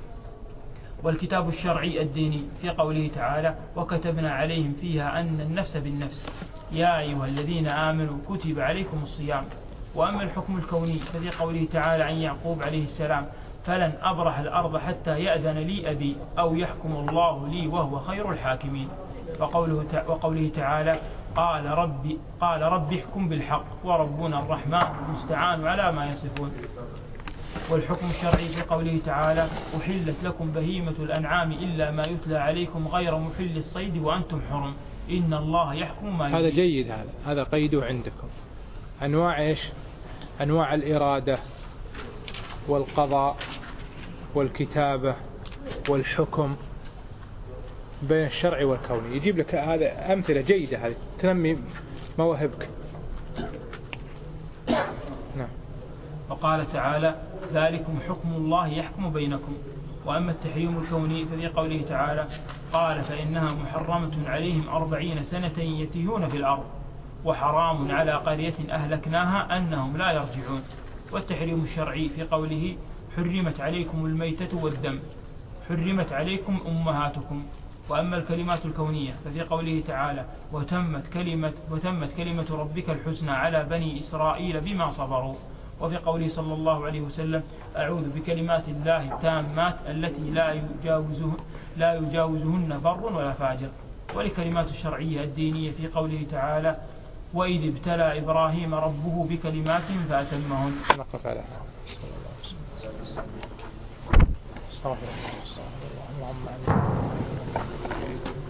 والكتاب الشرعي الديني في قوله تعالى وكتبنا عليهم فيها أن النفس بالنفس يا أيها الذين آمنوا كتب عليكم الصيام. وأما الحكم الكوني ففي قوله تعالى عن يعقوب عليه السلام فلن أبرح الأرض حتى يأذن لي أبي أو يحكم الله لي وهو خير الحاكمين. وقوله, وقوله تعالى قال ربي قال رب احكم بالحق وربنا الرحمن المستعان على ما يصفون. والحكم الشرعي في قوله تعالى أحلت لكم بهيمة الأنعام إلا ما يتلى عليكم غير محل الصيد وأنتم حرم إن الله يحكم ما يريد. هذا جيد، هذا هذا قيده عندكم. أنواع إيش؟ أنواع الإرادة والقضاء والكتابة والحكم بين الشرع والكوني، يجيب لك هذا أمثلة جيدة، هذه تنمي مواهبك. نعم. وقال تعالى ذلكم حكم الله يحكم بينكم. وأما التحريم الكوني ففي قوله تعالى قال فإنها محرمة عليهم أربعين سنة يتيهون في الأرض وحرام على قرية أهلكناها أنهم لا يرجعون. والتحريم الشرعي في قوله حرمت عليكم الميتة والدم حرمت عليكم أمهاتكم وأما الكلمات الكونية ففي قوله تعالى وتمت كلمة, وتمت كلمة ربك الحسنى على بني إسرائيل بما صبروا، وفي قوله صلى الله عليه وسلم أعوذ بكلمات الله التامات التي لا يجاوزه لا يجاوزهن بر ولا فاجر. والكلمات الشرعية الدينية في قوله تعالى وإذ ابتلى إبراهيم ربه بكلمات فأتمهن. نقف على هذا. استغفر الله. اللهم